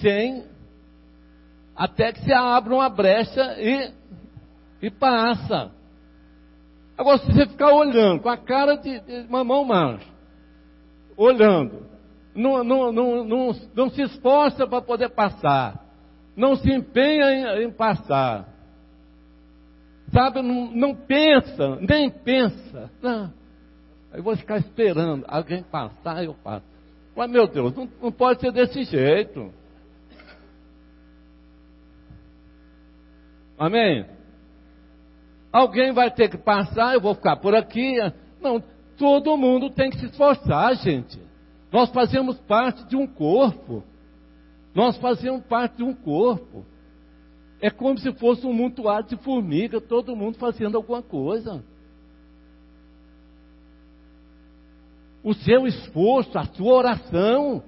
Speaker 1: até que você abra uma brecha e passa. Agora, se você ficar olhando com a cara de mamão mancha, olhando, não se esforça para poder passar, não se empenha em passar, sabe, não pensa, nem pensa, não. Aí vou ficar esperando alguém passar, eu passo. Mas, meu Deus, não pode ser desse jeito. Amém? Alguém vai ter que passar, eu vou ficar por aqui. Não, todo mundo tem que se esforçar, gente. Nós fazemos parte de um corpo. Nós fazemos parte de um corpo. É como se fosse um montoado de formiga, todo mundo fazendo alguma coisa. O seu esforço, a sua oração.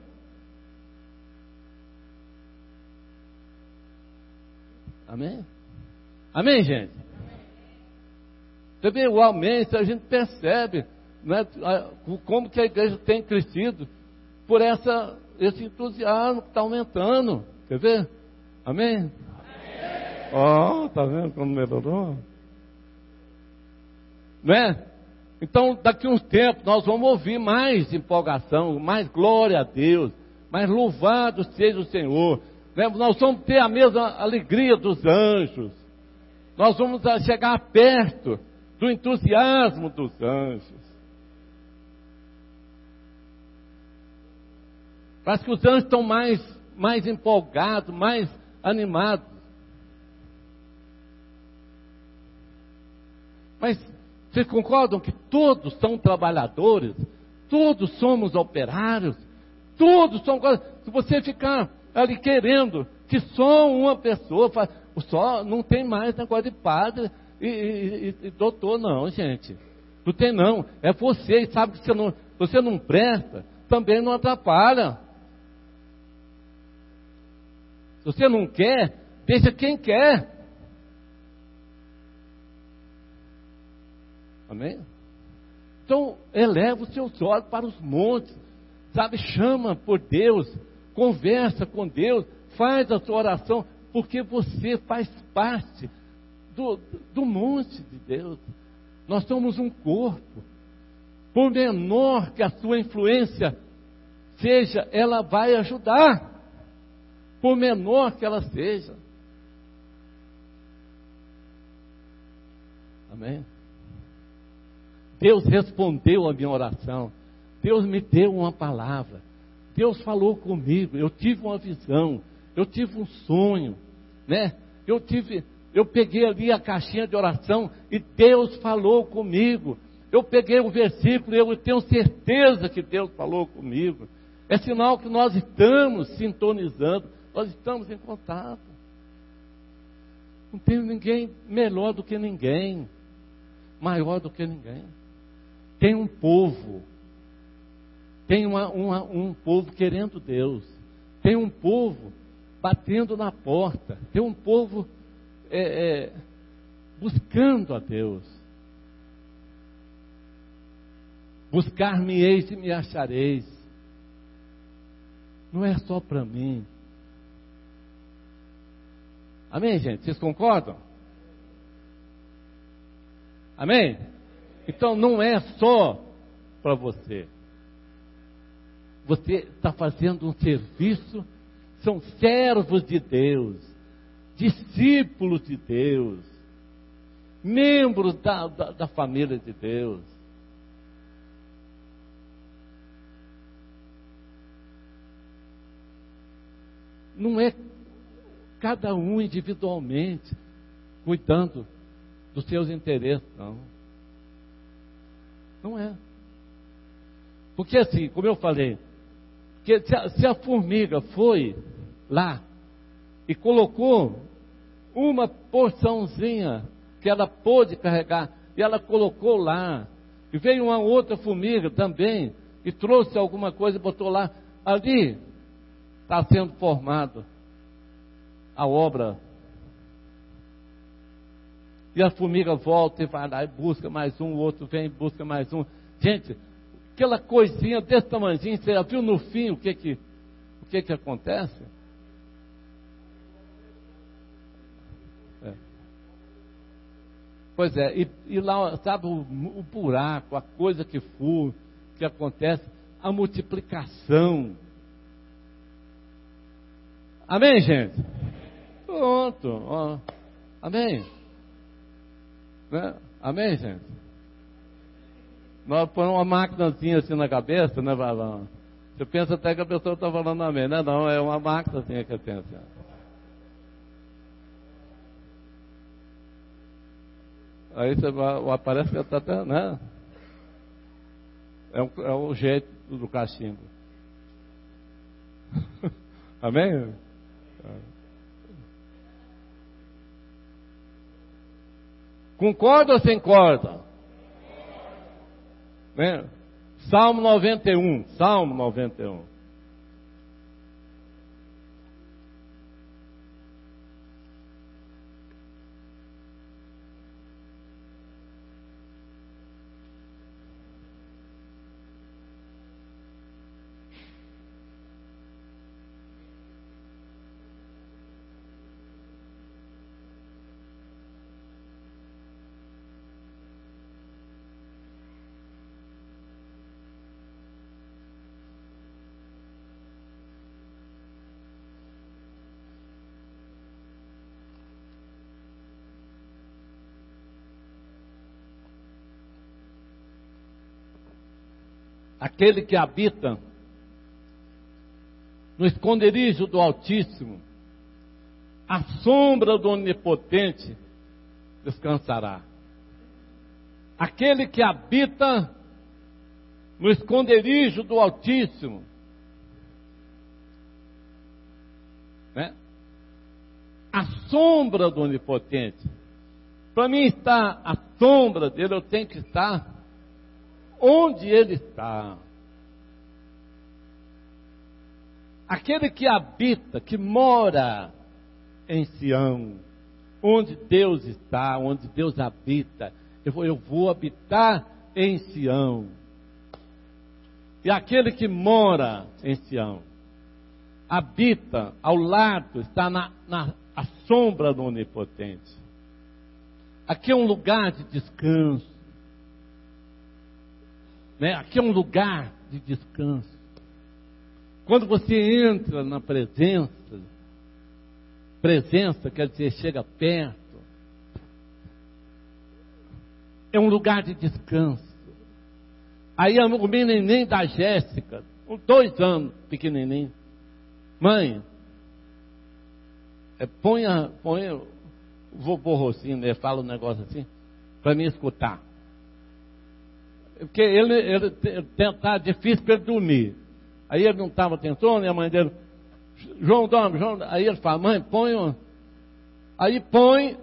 Speaker 1: Amém? Amém, gente? Também, igualmente, a gente percebe, né, como que a igreja tem crescido por esse entusiasmo que está aumentando. Quer ver? Amém? Ó, tá vendo como melhorou? Né? Então, daqui a uns tempos, nós vamos ouvir mais empolgação, mais glória a Deus, mais louvado seja o Senhor. Né? Nós vamos ter a mesma alegria dos anjos. Nós vamos chegar perto do entusiasmo dos anjos. Parece que os anjos estão mais empolgados, mais animados. Mas vocês concordam que todos são trabalhadores? Todos somos operários? Todos são... Se você ficar ali querendo que só uma pessoa... Só não tem mais negócio de padre e doutor, não, gente. Não tem, não. É você. E sabe que você não presta, também não atrapalha. Se você não quer, deixa quem quer. Amém? Então, eleva os seus olhos para os montes, sabe? Chama por Deus, conversa com Deus, faz a sua oração, porque você faz parte do monte de Deus. Nós somos um corpo. Por menor que a sua influência seja, ela vai ajudar. Por menor que ela seja. Amém? Deus respondeu a minha oração. Deus me deu uma palavra. Deus falou comigo. Eu tive uma visão. Eu tive um sonho, né? Eu peguei ali a caixinha de oração e Deus falou comigo. Eu peguei o versículo e eu tenho certeza que Deus falou comigo. É sinal que nós estamos sintonizando, nós estamos em contato. Não tem ninguém melhor do que ninguém, maior do que ninguém. Tem um povo, tem um povo querendo Deus, tem um povo batendo na porta, tem um povo buscando a Deus. Buscar-me-eis e me achareis. Não é só para mim, Amém, gente? Vocês concordam? Amém? Então não é só para você. Você está fazendo um serviço, são servos de Deus, discípulos de Deus, membros da família de Deus. Não é cada um individualmente cuidando dos seus interesses, não. Não é. Porque assim, como eu falei, que se a formiga foi lá e colocou uma porçãozinha que ela pôde carregar, e ela colocou lá, e veio uma outra formiga também, e trouxe alguma coisa e botou lá, ali está sendo formado a obra. E a formiga volta e vai lá e busca mais um, o outro vem e busca mais um. Gente, aquela coisinha desse tamanhozinho, você já viu no fim o que acontece? Pois é, e lá, sabe, o buraco, a coisa que acontece, a multiplicação. Amém, gente? Pronto. Ó. Amém? Né? Amém, gente? Nós põemos uma maquinazinha assim na cabeça, né, Valão? Você pensa até que a pessoa está falando amém, né? Não, é uma maquinazinha que pensa. Aí você vai, parece que está até, né? É o jeito do cachimbo. Amém? Concorda ou sem corda? Né? Salmo 91. Salmo 91. Aquele que habita no esconderijo do Altíssimo, à sombra do Onipotente, descansará. Aquele que habita no esconderijo do Altíssimo, né? A sombra do Onipotente. Para mim estar à sombra dele, eu tenho que estar onde ele está. Aquele que habita, que mora em Sião, onde Deus está, onde Deus habita. Eu vou habitar em Sião. E aquele que mora em Sião, habita ao lado, está na sombra do Onipotente. Aqui é um lugar de descanso. Né? Aqui é um lugar de descanso. Quando você entra na presença quer dizer, chega perto, é um lugar de descanso. Aí o menininho da Jéssica, com 2 anos, pequenininho, mãe, põe o vovô Rocinho, né, fala um negócio assim, para mim escutar. Porque ele tá difícil para ele dormir. Aí ele não estava tentando, e a mãe dele, João dorme, aí ele fala, mãe, põe. Aí põe,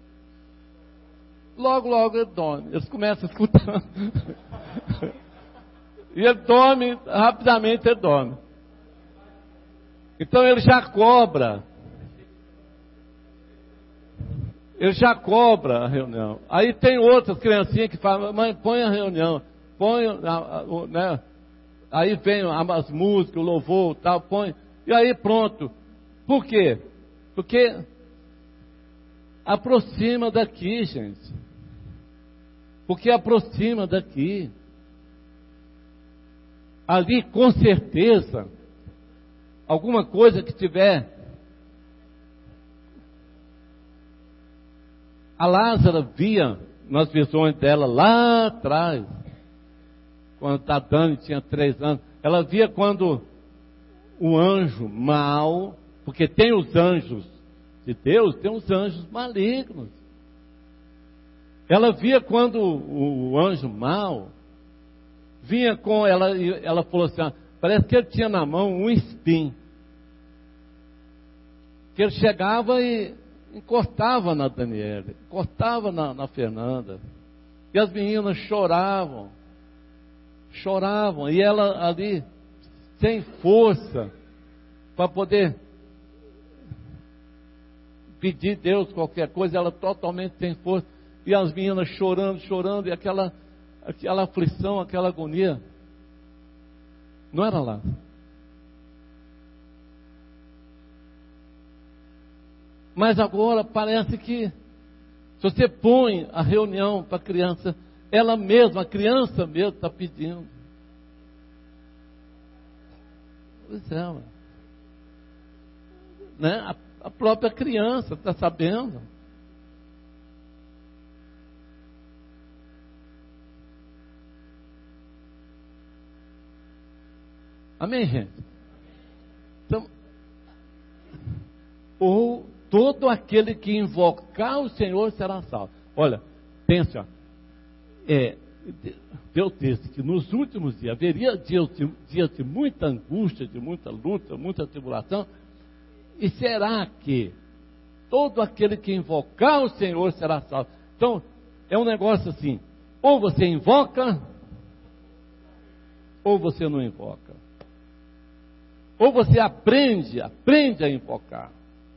Speaker 1: logo ele dorme. Eles começam a escutar. E ele dorme, rapidamente ele dorme. Então ele já cobra. Ele já cobra a reunião. Aí tem outras criancinhas que falam, mãe, põe a reunião. Põe, né? Aí vem as músicas, o louvor, tal, põe. E aí pronto. Por quê? Porque aproxima daqui, gente. Porque aproxima daqui. Ali, com certeza, alguma coisa que tiver. A Lázara via nas visões dela lá atrás, quando a Dani tinha 3 anos, ela via quando o anjo mau, porque tem os anjos de Deus, tem os anjos malignos. Ela via quando o anjo mau vinha com ela, e ela falou assim, parece que ele tinha na mão um espinho, que ele chegava e encostava na Daniela, encostava na Fernanda, e as meninas choravam, e ela ali, sem força, para poder pedir a Deus qualquer coisa, ela totalmente sem força, e as meninas chorando, e aquela aflição, aquela agonia, não era lá. Mas agora parece que, se você põe a reunião para a criança, ela mesma, a criança mesmo está pedindo. Pois é, né? A própria criança está sabendo. Amém, gente? Então, ou todo aquele que invocar o Senhor será salvo. Olha, pense, Deus disse que nos últimos dias haveria dias de muita angústia, de muita luta, muita tribulação. E será que todo aquele que invocar o Senhor será salvo? Então, é um negócio assim, ou você invoca, ou você não invoca. Ou você aprende a invocar.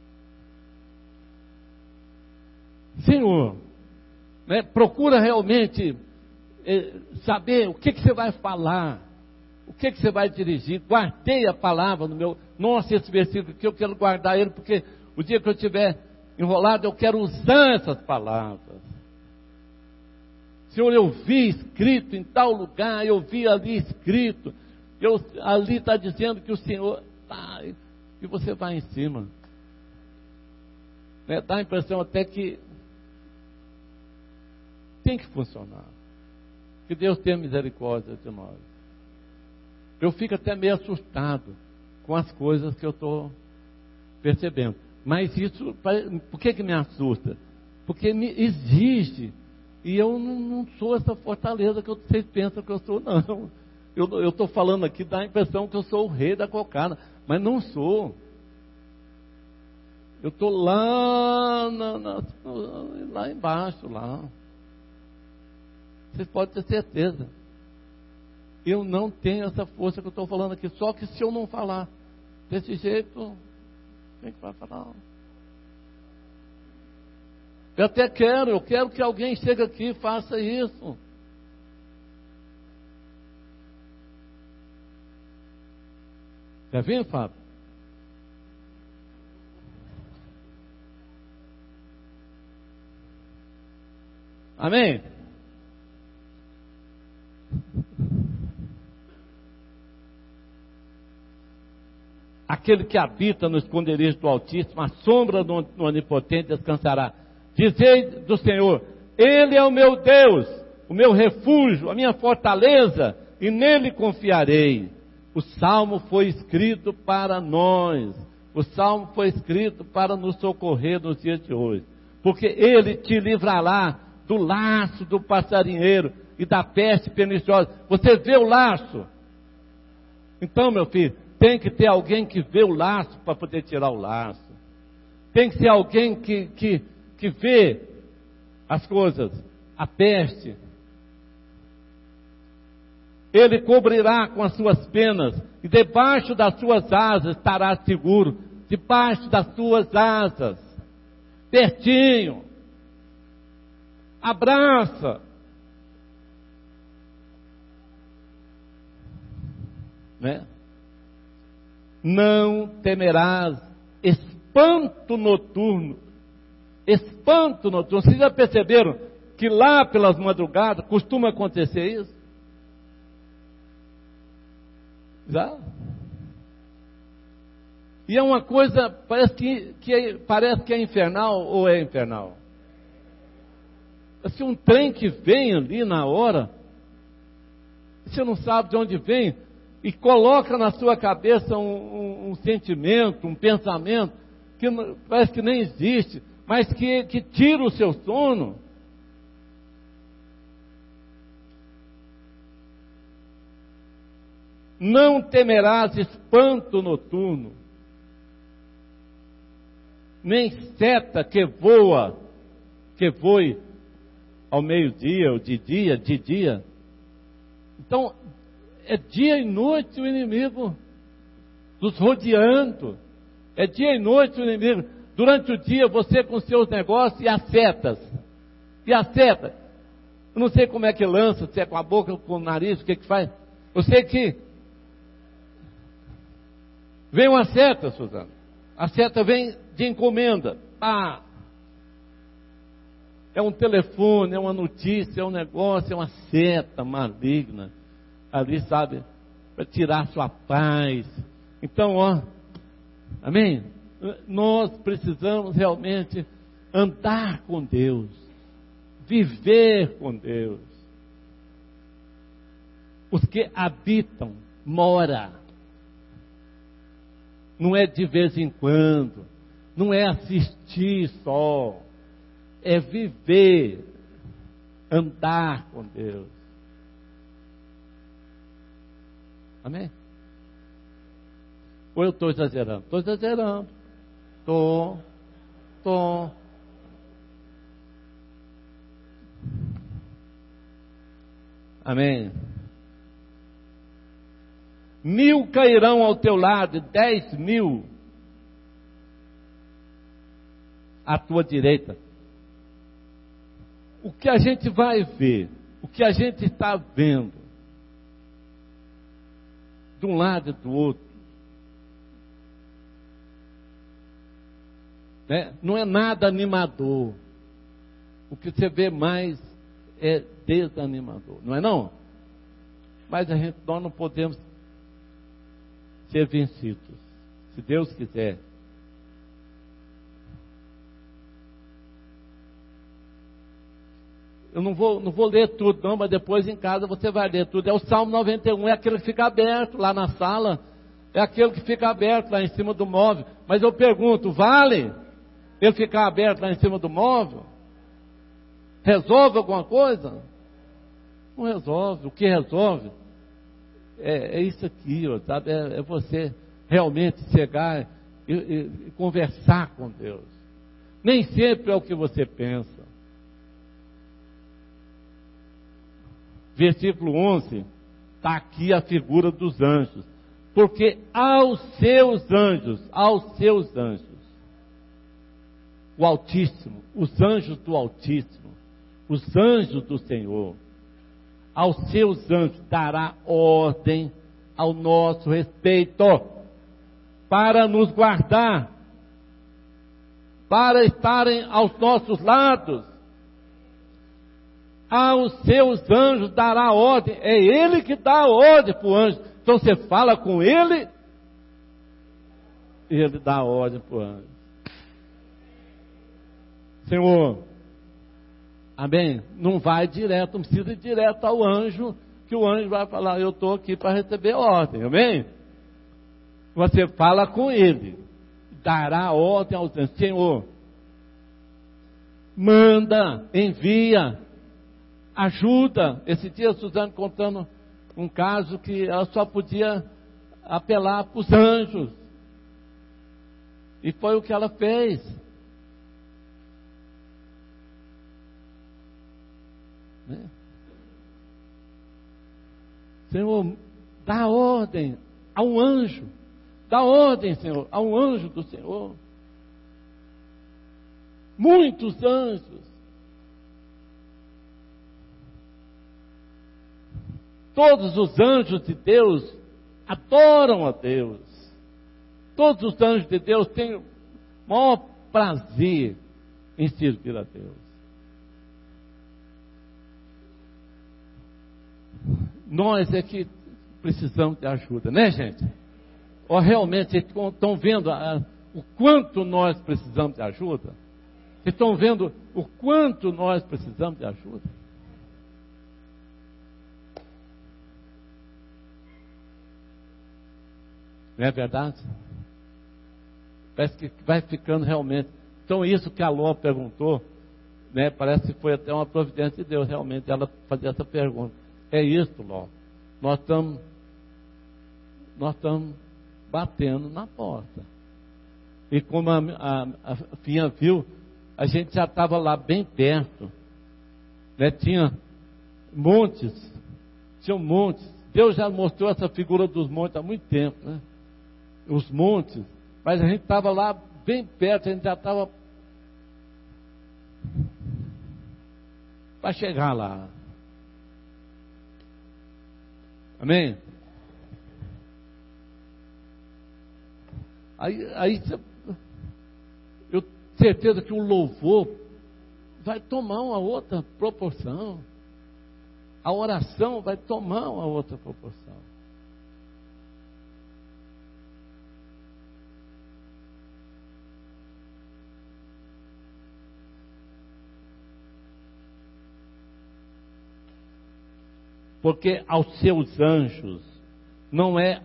Speaker 1: Senhor, né, procura realmente saber o que você vai falar, o que você vai dirigir. Guardei a palavra no meu... Nossa, esse versículo aqui, eu quero guardar ele, porque o dia que eu estiver enrolado, eu quero usar essas palavras. Senhor, eu vi escrito em tal lugar, eu vi ali escrito, ali está dizendo que o Senhor está, e você vai em cima. Né? Dá a impressão até que tem que funcionar. Que Deus tenha misericórdia de nós. Eu fico até meio assustado com as coisas que eu estou percebendo. Mas isso, por que me assusta? Porque me exige. E eu não sou essa fortaleza que vocês pensam que eu sou, não. Eu estou falando aqui, dá a impressão que eu sou o rei da cocada. Mas não sou. Eu estou lá embaixo, lá. Vocês podem ter certeza. Eu não tenho essa força que eu estou falando aqui. Só que se eu não falar desse jeito, quem que vai falar? Eu quero que alguém chegue aqui e faça isso. Quer vir, Fábio? Amém? Aquele que habita no esconderijo do Altíssimo, a sombra do Onipotente descansará. Dizei do Senhor, Ele é o meu Deus, o meu refúgio, a minha fortaleza, e nele confiarei. O Salmo foi escrito para nós. O Salmo foi escrito para nos socorrer nos dias de hoje. Porque Ele te livrará do laço do passarinheiro e da peste perniciosa. Você vê o laço? Então, meu filho, tem que ter alguém que vê o laço para poder tirar o laço. Tem que ser alguém que vê as coisas, a peste. Ele cobrirá com as suas penas, e debaixo das suas asas estará seguro. Debaixo das suas asas, pertinho. Abraça. Né? Não temerás espanto noturno, Espanto noturno. Vocês já perceberam que lá pelas madrugadas costuma acontecer isso? Já? E é uma coisa, parece que é infernal ou é infernal. Assim, um trem que vem ali na hora, você não sabe de onde vem, e coloca na sua cabeça um sentimento, um pensamento, que parece que nem existe, mas que tira o seu sono. Não temerás espanto noturno, nem seta que voe ao meio-dia, ou de dia. Então, é dia e noite o inimigo nos rodeando. É dia e noite o inimigo. Durante o dia, você com seus negócios e as setas. Eu não sei como é que lança, se é com a boca ou com o nariz, o que faz. Eu sei que vem uma seta, Suzana. A seta vem de encomenda. É um telefone, é uma notícia, é um negócio, é uma seta maligna. Ali, sabe, para tirar sua paz. Então, amém? Nós precisamos realmente andar com Deus, viver com Deus. Os que habitam, mora. Não é de vez em quando, não é assistir só, é viver, andar com Deus. Amém? Ou eu estou exagerando? Estou exagerando. Estou. Amém? 1000 cairão ao teu lado, 10.000 à tua direita. O que a gente vai ver, o que a gente está vendo, de um lado e do outro, né? Não é nada animador. O que você vê mais é desanimador, não é não? Mas nós não podemos ser vencidos, se Deus quiser. Eu não vou ler tudo não, mas depois em casa você vai ler tudo. É o Salmo 91, é aquele que fica aberto lá na sala, é aquele que fica aberto lá em cima do móvel. Mas eu pergunto, vale ele ficar aberto lá em cima do móvel? Resolve alguma coisa? Não resolve. O que resolve é isso aqui, sabe? É você realmente chegar e conversar com Deus. Nem sempre é o que você pensa. Versículo 11, está aqui a figura dos anjos. Porque aos seus anjos, o Altíssimo, os anjos do Altíssimo, os anjos do Senhor, aos seus anjos dará ordem ao nosso respeito, para nos guardar, para estarem aos nossos lados. Aos seus anjos dará ordem. É ele que dá a ordem para o anjo. Então você fala com ele, e ele dá a ordem para o anjo. Senhor, amém? Não vai direto, não precisa ir direto ao anjo, que o anjo vai falar, eu estou aqui para receber ordem, amém? Você fala com ele, dará ordem aos anjos. Senhor, manda, envia, ajuda. Esse dia a Suzane contando um caso que ela só podia apelar para os anjos. E foi o que ela fez. Né? Senhor, dá ordem a um anjo. Dá ordem, Senhor, a um anjo do Senhor. Muitos anjos. Todos os anjos de Deus adoram a Deus. Todos os anjos de Deus têm o maior prazer em servir a Deus. Nós é que precisamos de ajuda, né, gente? Ou realmente estão vendo o quanto nós precisamos de ajuda? Estão vendo o quanto nós precisamos de ajuda? Não é verdade? Parece que vai ficando realmente. Então, isso que a Ló perguntou, né, parece que foi até uma providência de Deus, realmente, ela fazer essa pergunta. É isso, Ló. Nós estamos batendo na porta. E como a Finha viu, a gente já estava lá bem perto. Né? Tinha montes. Deus já mostrou essa figura dos montes há muito tempo, né? Os montes. Mas a gente estava lá bem perto, a gente já estava para chegar lá. Amém? Aí eu tenho certeza que o louvor vai tomar uma outra proporção. A oração vai tomar uma outra proporção. Porque aos seus anjos, não é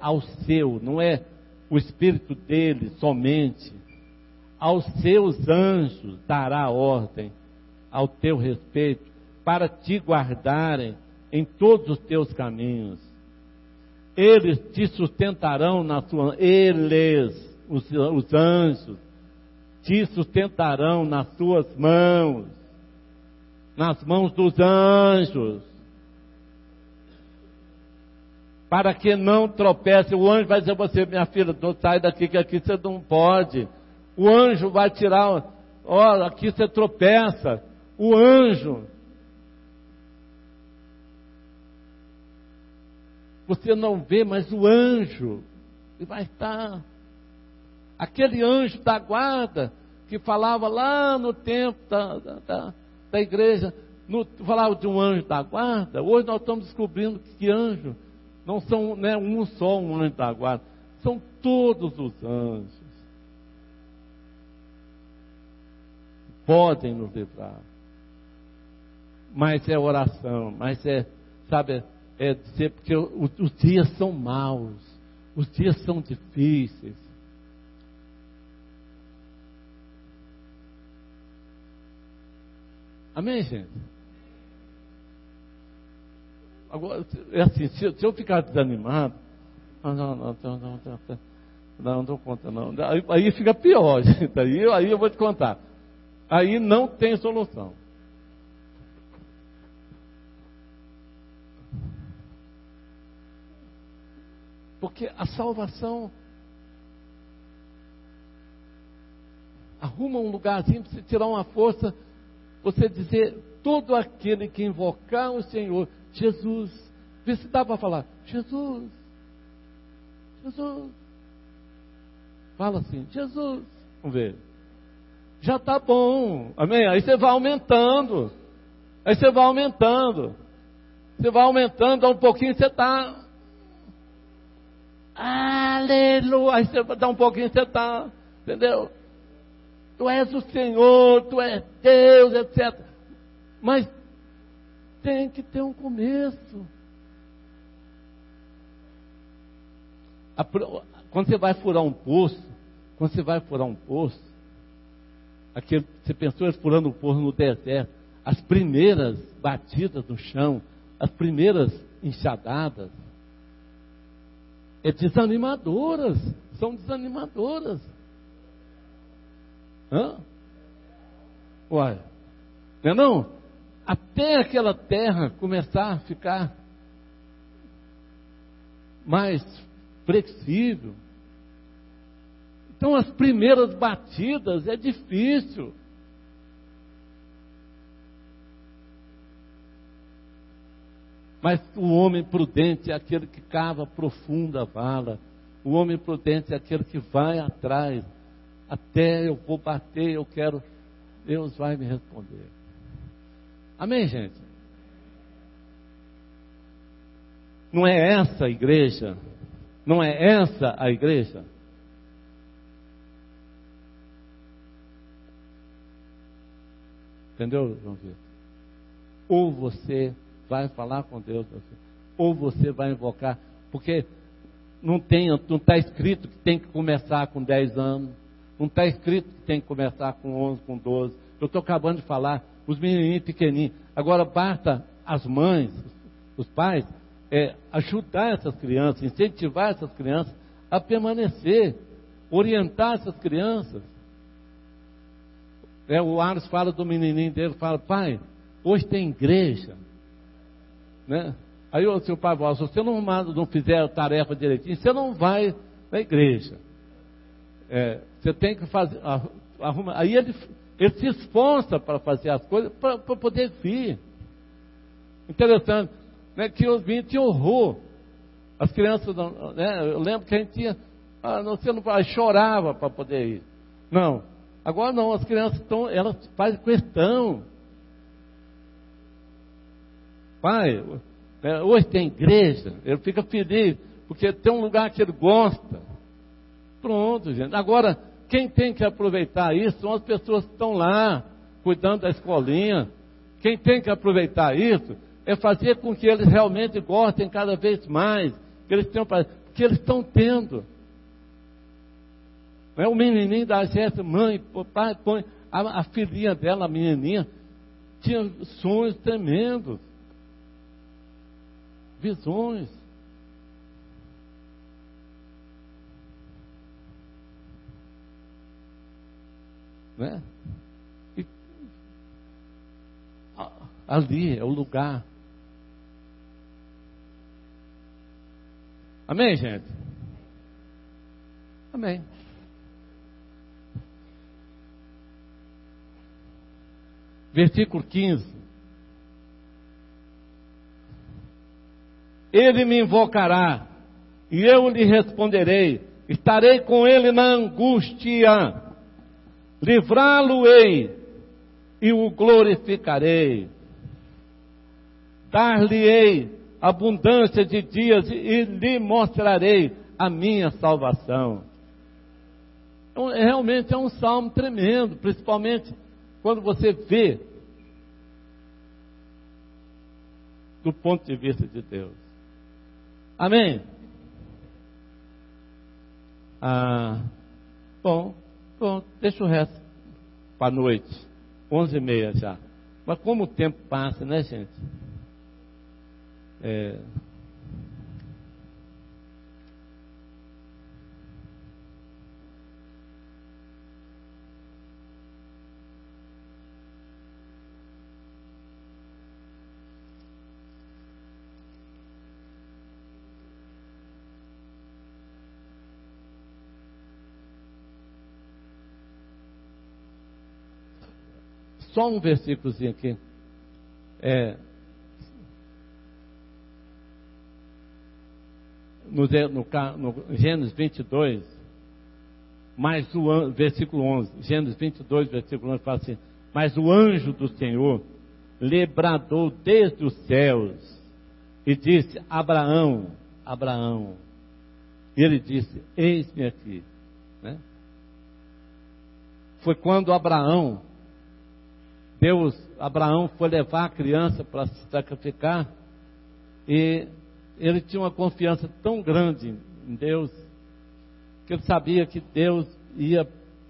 Speaker 1: o espírito dele somente, aos seus anjos dará ordem ao teu respeito, para te guardarem em todos os teus caminhos. Eles te sustentarão os anjos, te sustentarão nas tuas mãos, nas mãos dos anjos, para que não tropece. O anjo vai dizer a você: minha filha, sai daqui, que aqui você não pode. O anjo vai tirar, aqui você tropeça. O anjo, você não vê, mas o anjo, ele vai estar. Aquele anjo da guarda, que falava lá no tempo da igreja, falava de um anjo da guarda. Hoje nós estamos descobrindo que anjo não são, né, um anjo da guarda, são todos os anjos. Podem nos livrar. Mas é oração, mas é dizer, porque os dias são maus, os dias são difíceis. Amém, gente? Agora, é assim, se eu ficar desanimado, não dou conta não. Aí fica pior, gente. Aí eu vou te contar. Aí não tem solução. Porque a salvação arruma um lugarzinho para você tirar uma força, você dizer: todo aquele que invocar o Senhor, Jesus, vê se dá para falar, Jesus, Jesus, fala assim, Jesus, vamos ver, já está bom, amém? Aí você vai aumentando, dá um pouquinho, você está, aleluia, aí você dá um pouquinho, você está, entendeu? Tu és o Senhor, tu és Deus, etc. Mas tem que ter um começo. Quando você vai furar um poço, você pensou furando um poço no deserto, as primeiras batidas no chão, as primeiras enxadadas, são desanimadoras. Uai, não é não? Até aquela terra começar a ficar mais flexível. Então as primeiras batidas é difícil. Mas o homem prudente é aquele que cava profunda vala. O homem prudente é aquele que vai atrás. Até eu vou bater, eu quero Deus vai me responder. Amém, gente? Não é essa a igreja? Não é essa a igreja? Entendeu, João Vitor? Ou você vai falar com Deus, ou você vai invocar, porque não está escrito que tem que começar com 10 anos, não está escrito que tem que começar com 11, com 12. Eu estou acabando de falar, os menininhos pequenininhos. Agora basta as mães, os pais, ajudar essas crianças, incentivar essas crianças a permanecer, orientar essas crianças. O Aros fala do menininho dele, fala: pai, hoje tem igreja, né? Aí o seu pai fala: se você não fizer a tarefa direitinho, você não vai na igreja. Você tem que fazer, aí ele se esforça para fazer as coisas, para poder vir. Interessante, né, que os meninos tinham horror. As crianças, né, eu lembro que a gente tinha, você não chorava para poder ir. Não, agora não, as crianças elas fazem questão. Pai, hoje tem igreja, ele fica feliz, porque tem um lugar que ele gosta. Pronto, gente. Agora, quem tem que aproveitar isso são as pessoas que estão lá, cuidando da escolinha. Quem tem que aproveitar isso é fazer com que eles realmente gostem cada vez mais, que eles tenham prazer, porque eles estão tendo. O menininho da Jéssica, mãe, pai, põe, a filhinha dela, a menininha, tinha sonhos tremendos, visões. Né? E, ali é o lugar. Amém, gente? Amém. Versículo 15. Ele me invocará, e eu lhe responderei. Estarei com ele na angústia. Livrá-lo-ei e o glorificarei. Dar-lhe-ei abundância de dias e lhe mostrarei a minha salvação. Então, realmente é um salmo tremendo, principalmente quando você vê do ponto de vista de Deus. Amém? Bom, deixa o resto para a noite, 11h30 já. Mas como o tempo passa, né, gente? Só um versículozinho aqui. No Gênesis 22, versículo 11. Gênesis 22, versículo 11 fala assim: mas o anjo do Senhor lhe bradou desde os céus e disse: Abraão, Abraão. E ele disse: eis-me aqui. Né? Foi quando Abraão foi levar a criança para se sacrificar, e ele tinha uma confiança tão grande em Deus, que ele sabia que Deus ia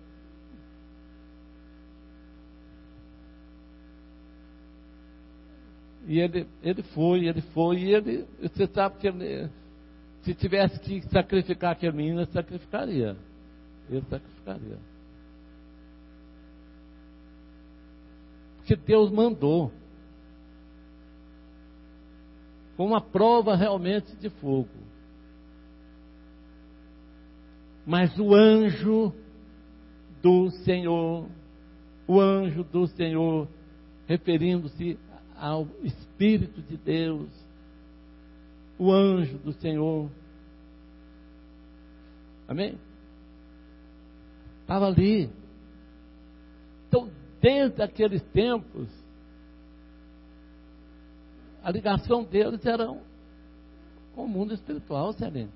Speaker 1: e ele foi, e você sabe que ele, se tivesse que sacrificar aquele menino, ele sacrificaria. Porque Deus mandou. Foi uma prova realmente de fogo. Mas o anjo do Senhor, referindo-se ao Espírito de Deus, o anjo do Senhor, amém? Estava ali. Então desde aqueles tempos, a ligação deles era com o mundo espiritual, Celene.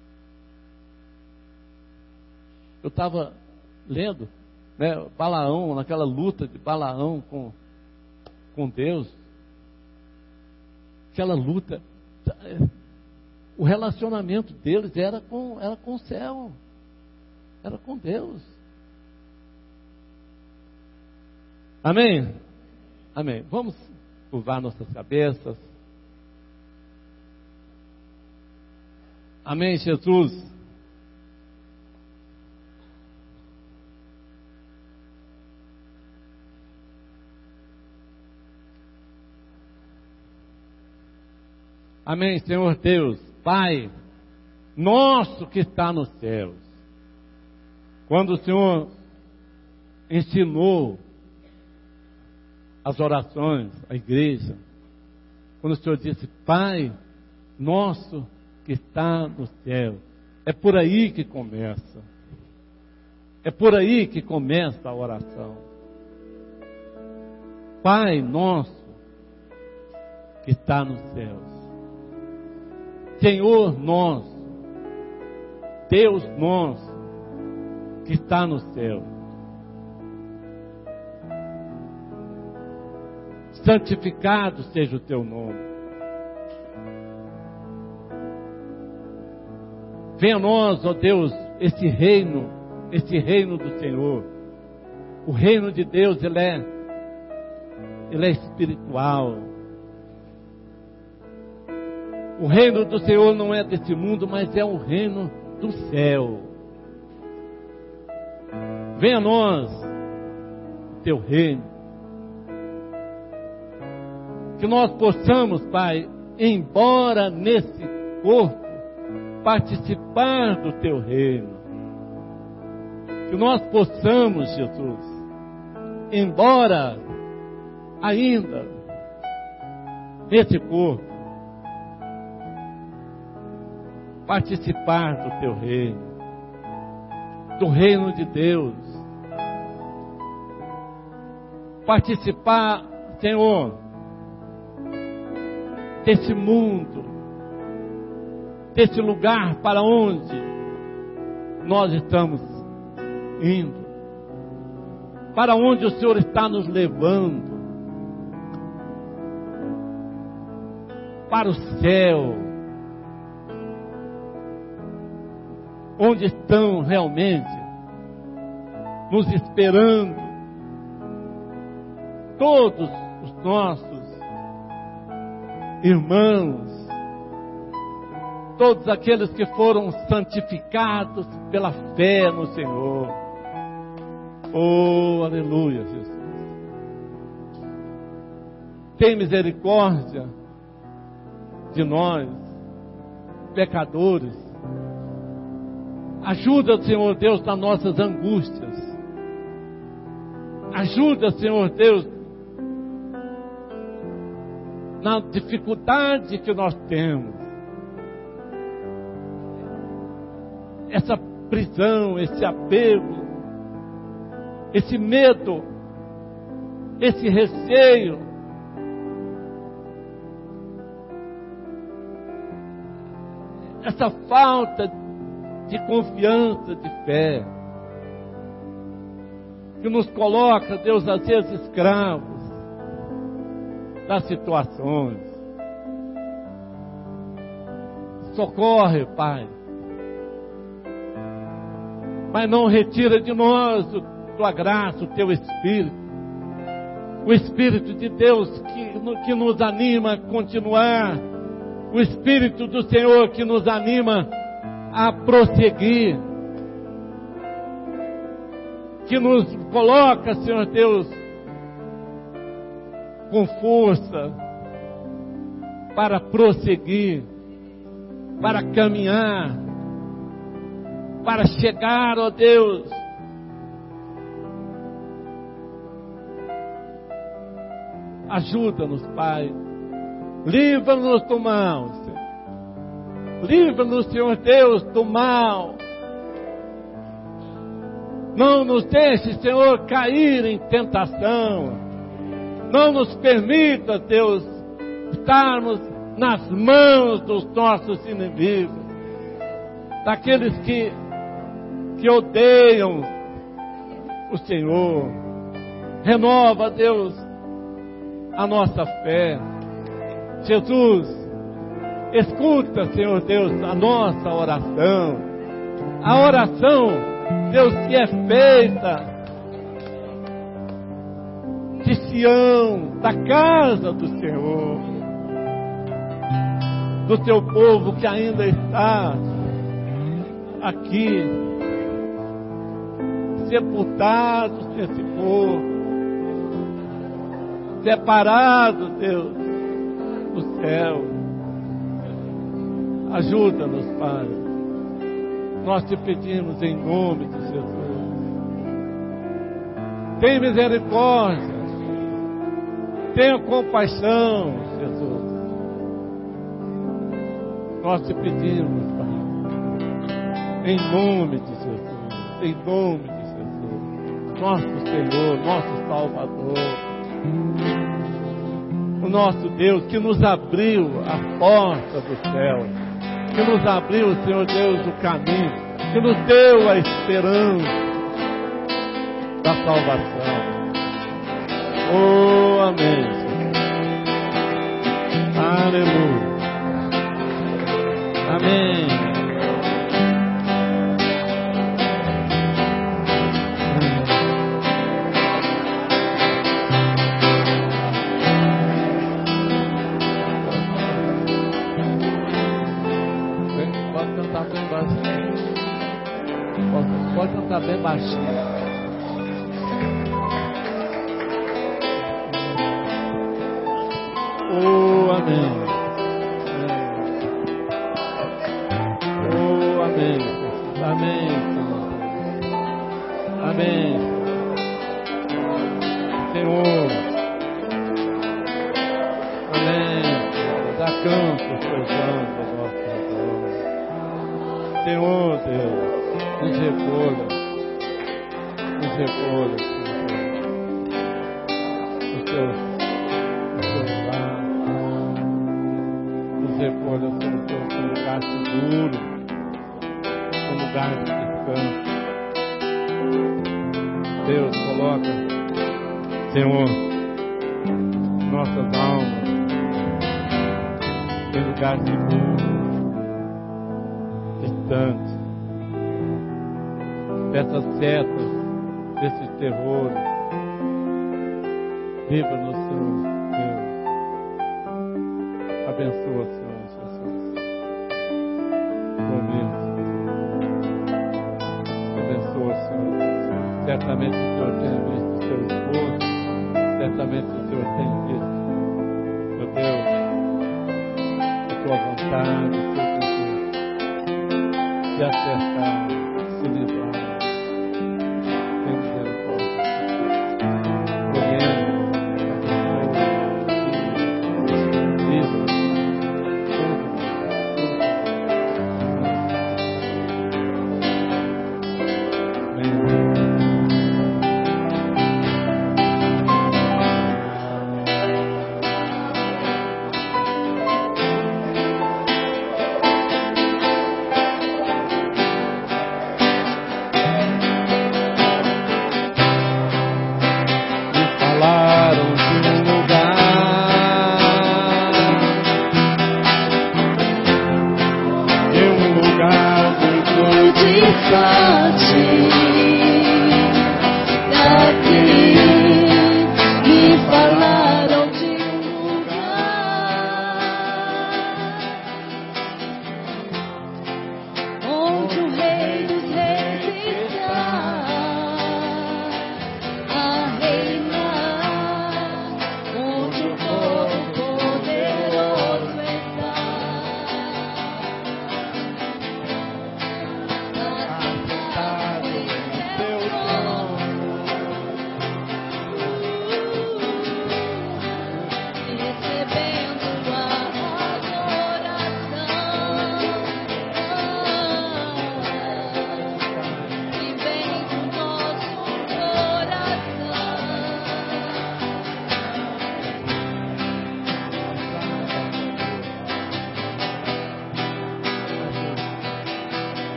Speaker 1: Eu estava lendo, né, Balaão, naquela luta de Balaão com Deus. Aquela luta, o relacionamento deles era com o céu, era com Deus. Amém? Amém. Vamos curvar nossas cabeças. Amém, Jesus. Amém, Senhor Deus, Pai nosso que está nos céus. Quando o Senhor ensinou as orações, a igreja, quando o Senhor disse, Pai nosso que está no céu, é por aí que começa. É por aí que começa a oração. Pai nosso que está nos céus. Senhor nosso, Deus nosso que está no céu. Santificado seja o teu nome. Venha a nós, ó Deus, esse reino do Senhor. O reino de Deus, ele é espiritual. O reino do Senhor não é desse mundo, mas é o reino do céu. Venha a nós o teu reino. Que nós possamos, Pai, embora nesse corpo, participar do teu reino. Que nós possamos, Jesus, embora ainda nesse corpo, participar do teu reino, do reino de Deus, participar, Senhor, desse mundo, desse lugar para onde nós estamos indo, para onde o Senhor está nos levando, para o céu, onde estão realmente nos esperando todos os nossos irmãos, todos aqueles que foram santificados pela fé no Senhor. Oh, aleluia, Jesus. Tem misericórdia de nós, pecadores. Ajuda, Senhor Deus, nas nossas angústias. Ajuda, Senhor Deus, na dificuldade que nós temos. Essa prisão, esse apego, esse medo, esse receio. Essa falta de confiança, de fé, que nos coloca, Deus, às vezes escravos das situações. Socorre, Pai, mas não retira de nós a tua graça, o teu Espírito, o Espírito de Deus que nos anima a continuar, o Espírito do Senhor que nos anima a prosseguir, que nos coloca, Senhor Deus, com força para prosseguir, para caminhar, para chegar, ó Deus, ajuda-nos, Pai, livra-nos do mal, Senhor. Livra-nos, Senhor Deus, do mal. Não nos deixe, Senhor, cair em tentação. Não nos permita, Deus, estarmos nas mãos dos nossos inimigos, daqueles que odeiam o Senhor. Renova, Deus, a nossa fé. Jesus, escuta, Senhor Deus, a nossa oração. A oração, Deus, que é feita de Sião, da casa do Senhor, do teu povo que ainda está aqui, sepultados nesse corpo, separados, Deus, do céu. Ajuda-nos, Pai. Nós te pedimos em nome de Jesus. Tem misericórdia. Tenha compaixão, Jesus. Nós te pedimos, Pai, em nome de Jesus, em nome de Jesus, nosso Senhor, nosso Salvador, o nosso Deus que nos abriu a porta do céu, que nos abriu, Senhor Deus, o caminho, que nos deu a esperança da salvação. Oh, amém. Aleluia. Amém. Pode cantar bem baixinho. Pode cantar bem baixinho. Oh, amém. Amém, amém, Senhor, amém, dá canto os teus anjos, nosso Senhor Deus, nos recolha, Senhor, os teus lares, nos recolha, Senhor, um lugar seguro, um lugar de descanso. Deus, coloca, Senhor, nossas almas em lugar seguro, distante dessas setas, desses terrores. Livra-nos, Senhor Deus. Abençoa, Senhor Jesus. Domina. Certamente o Senhor tem visto o seu esforço, certamente o Senhor tem visto, meu Deus, a tua vontade, o teu desejo de acertar, de se livrar. Tem misericórdia. Orienta, abençoa, livra,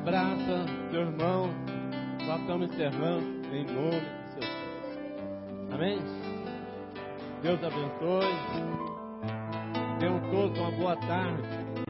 Speaker 1: Abraça seu irmão. Nós estamos encerrando em nome de Jesus. Amém? Deus abençoe. Tenham todos uma boa tarde.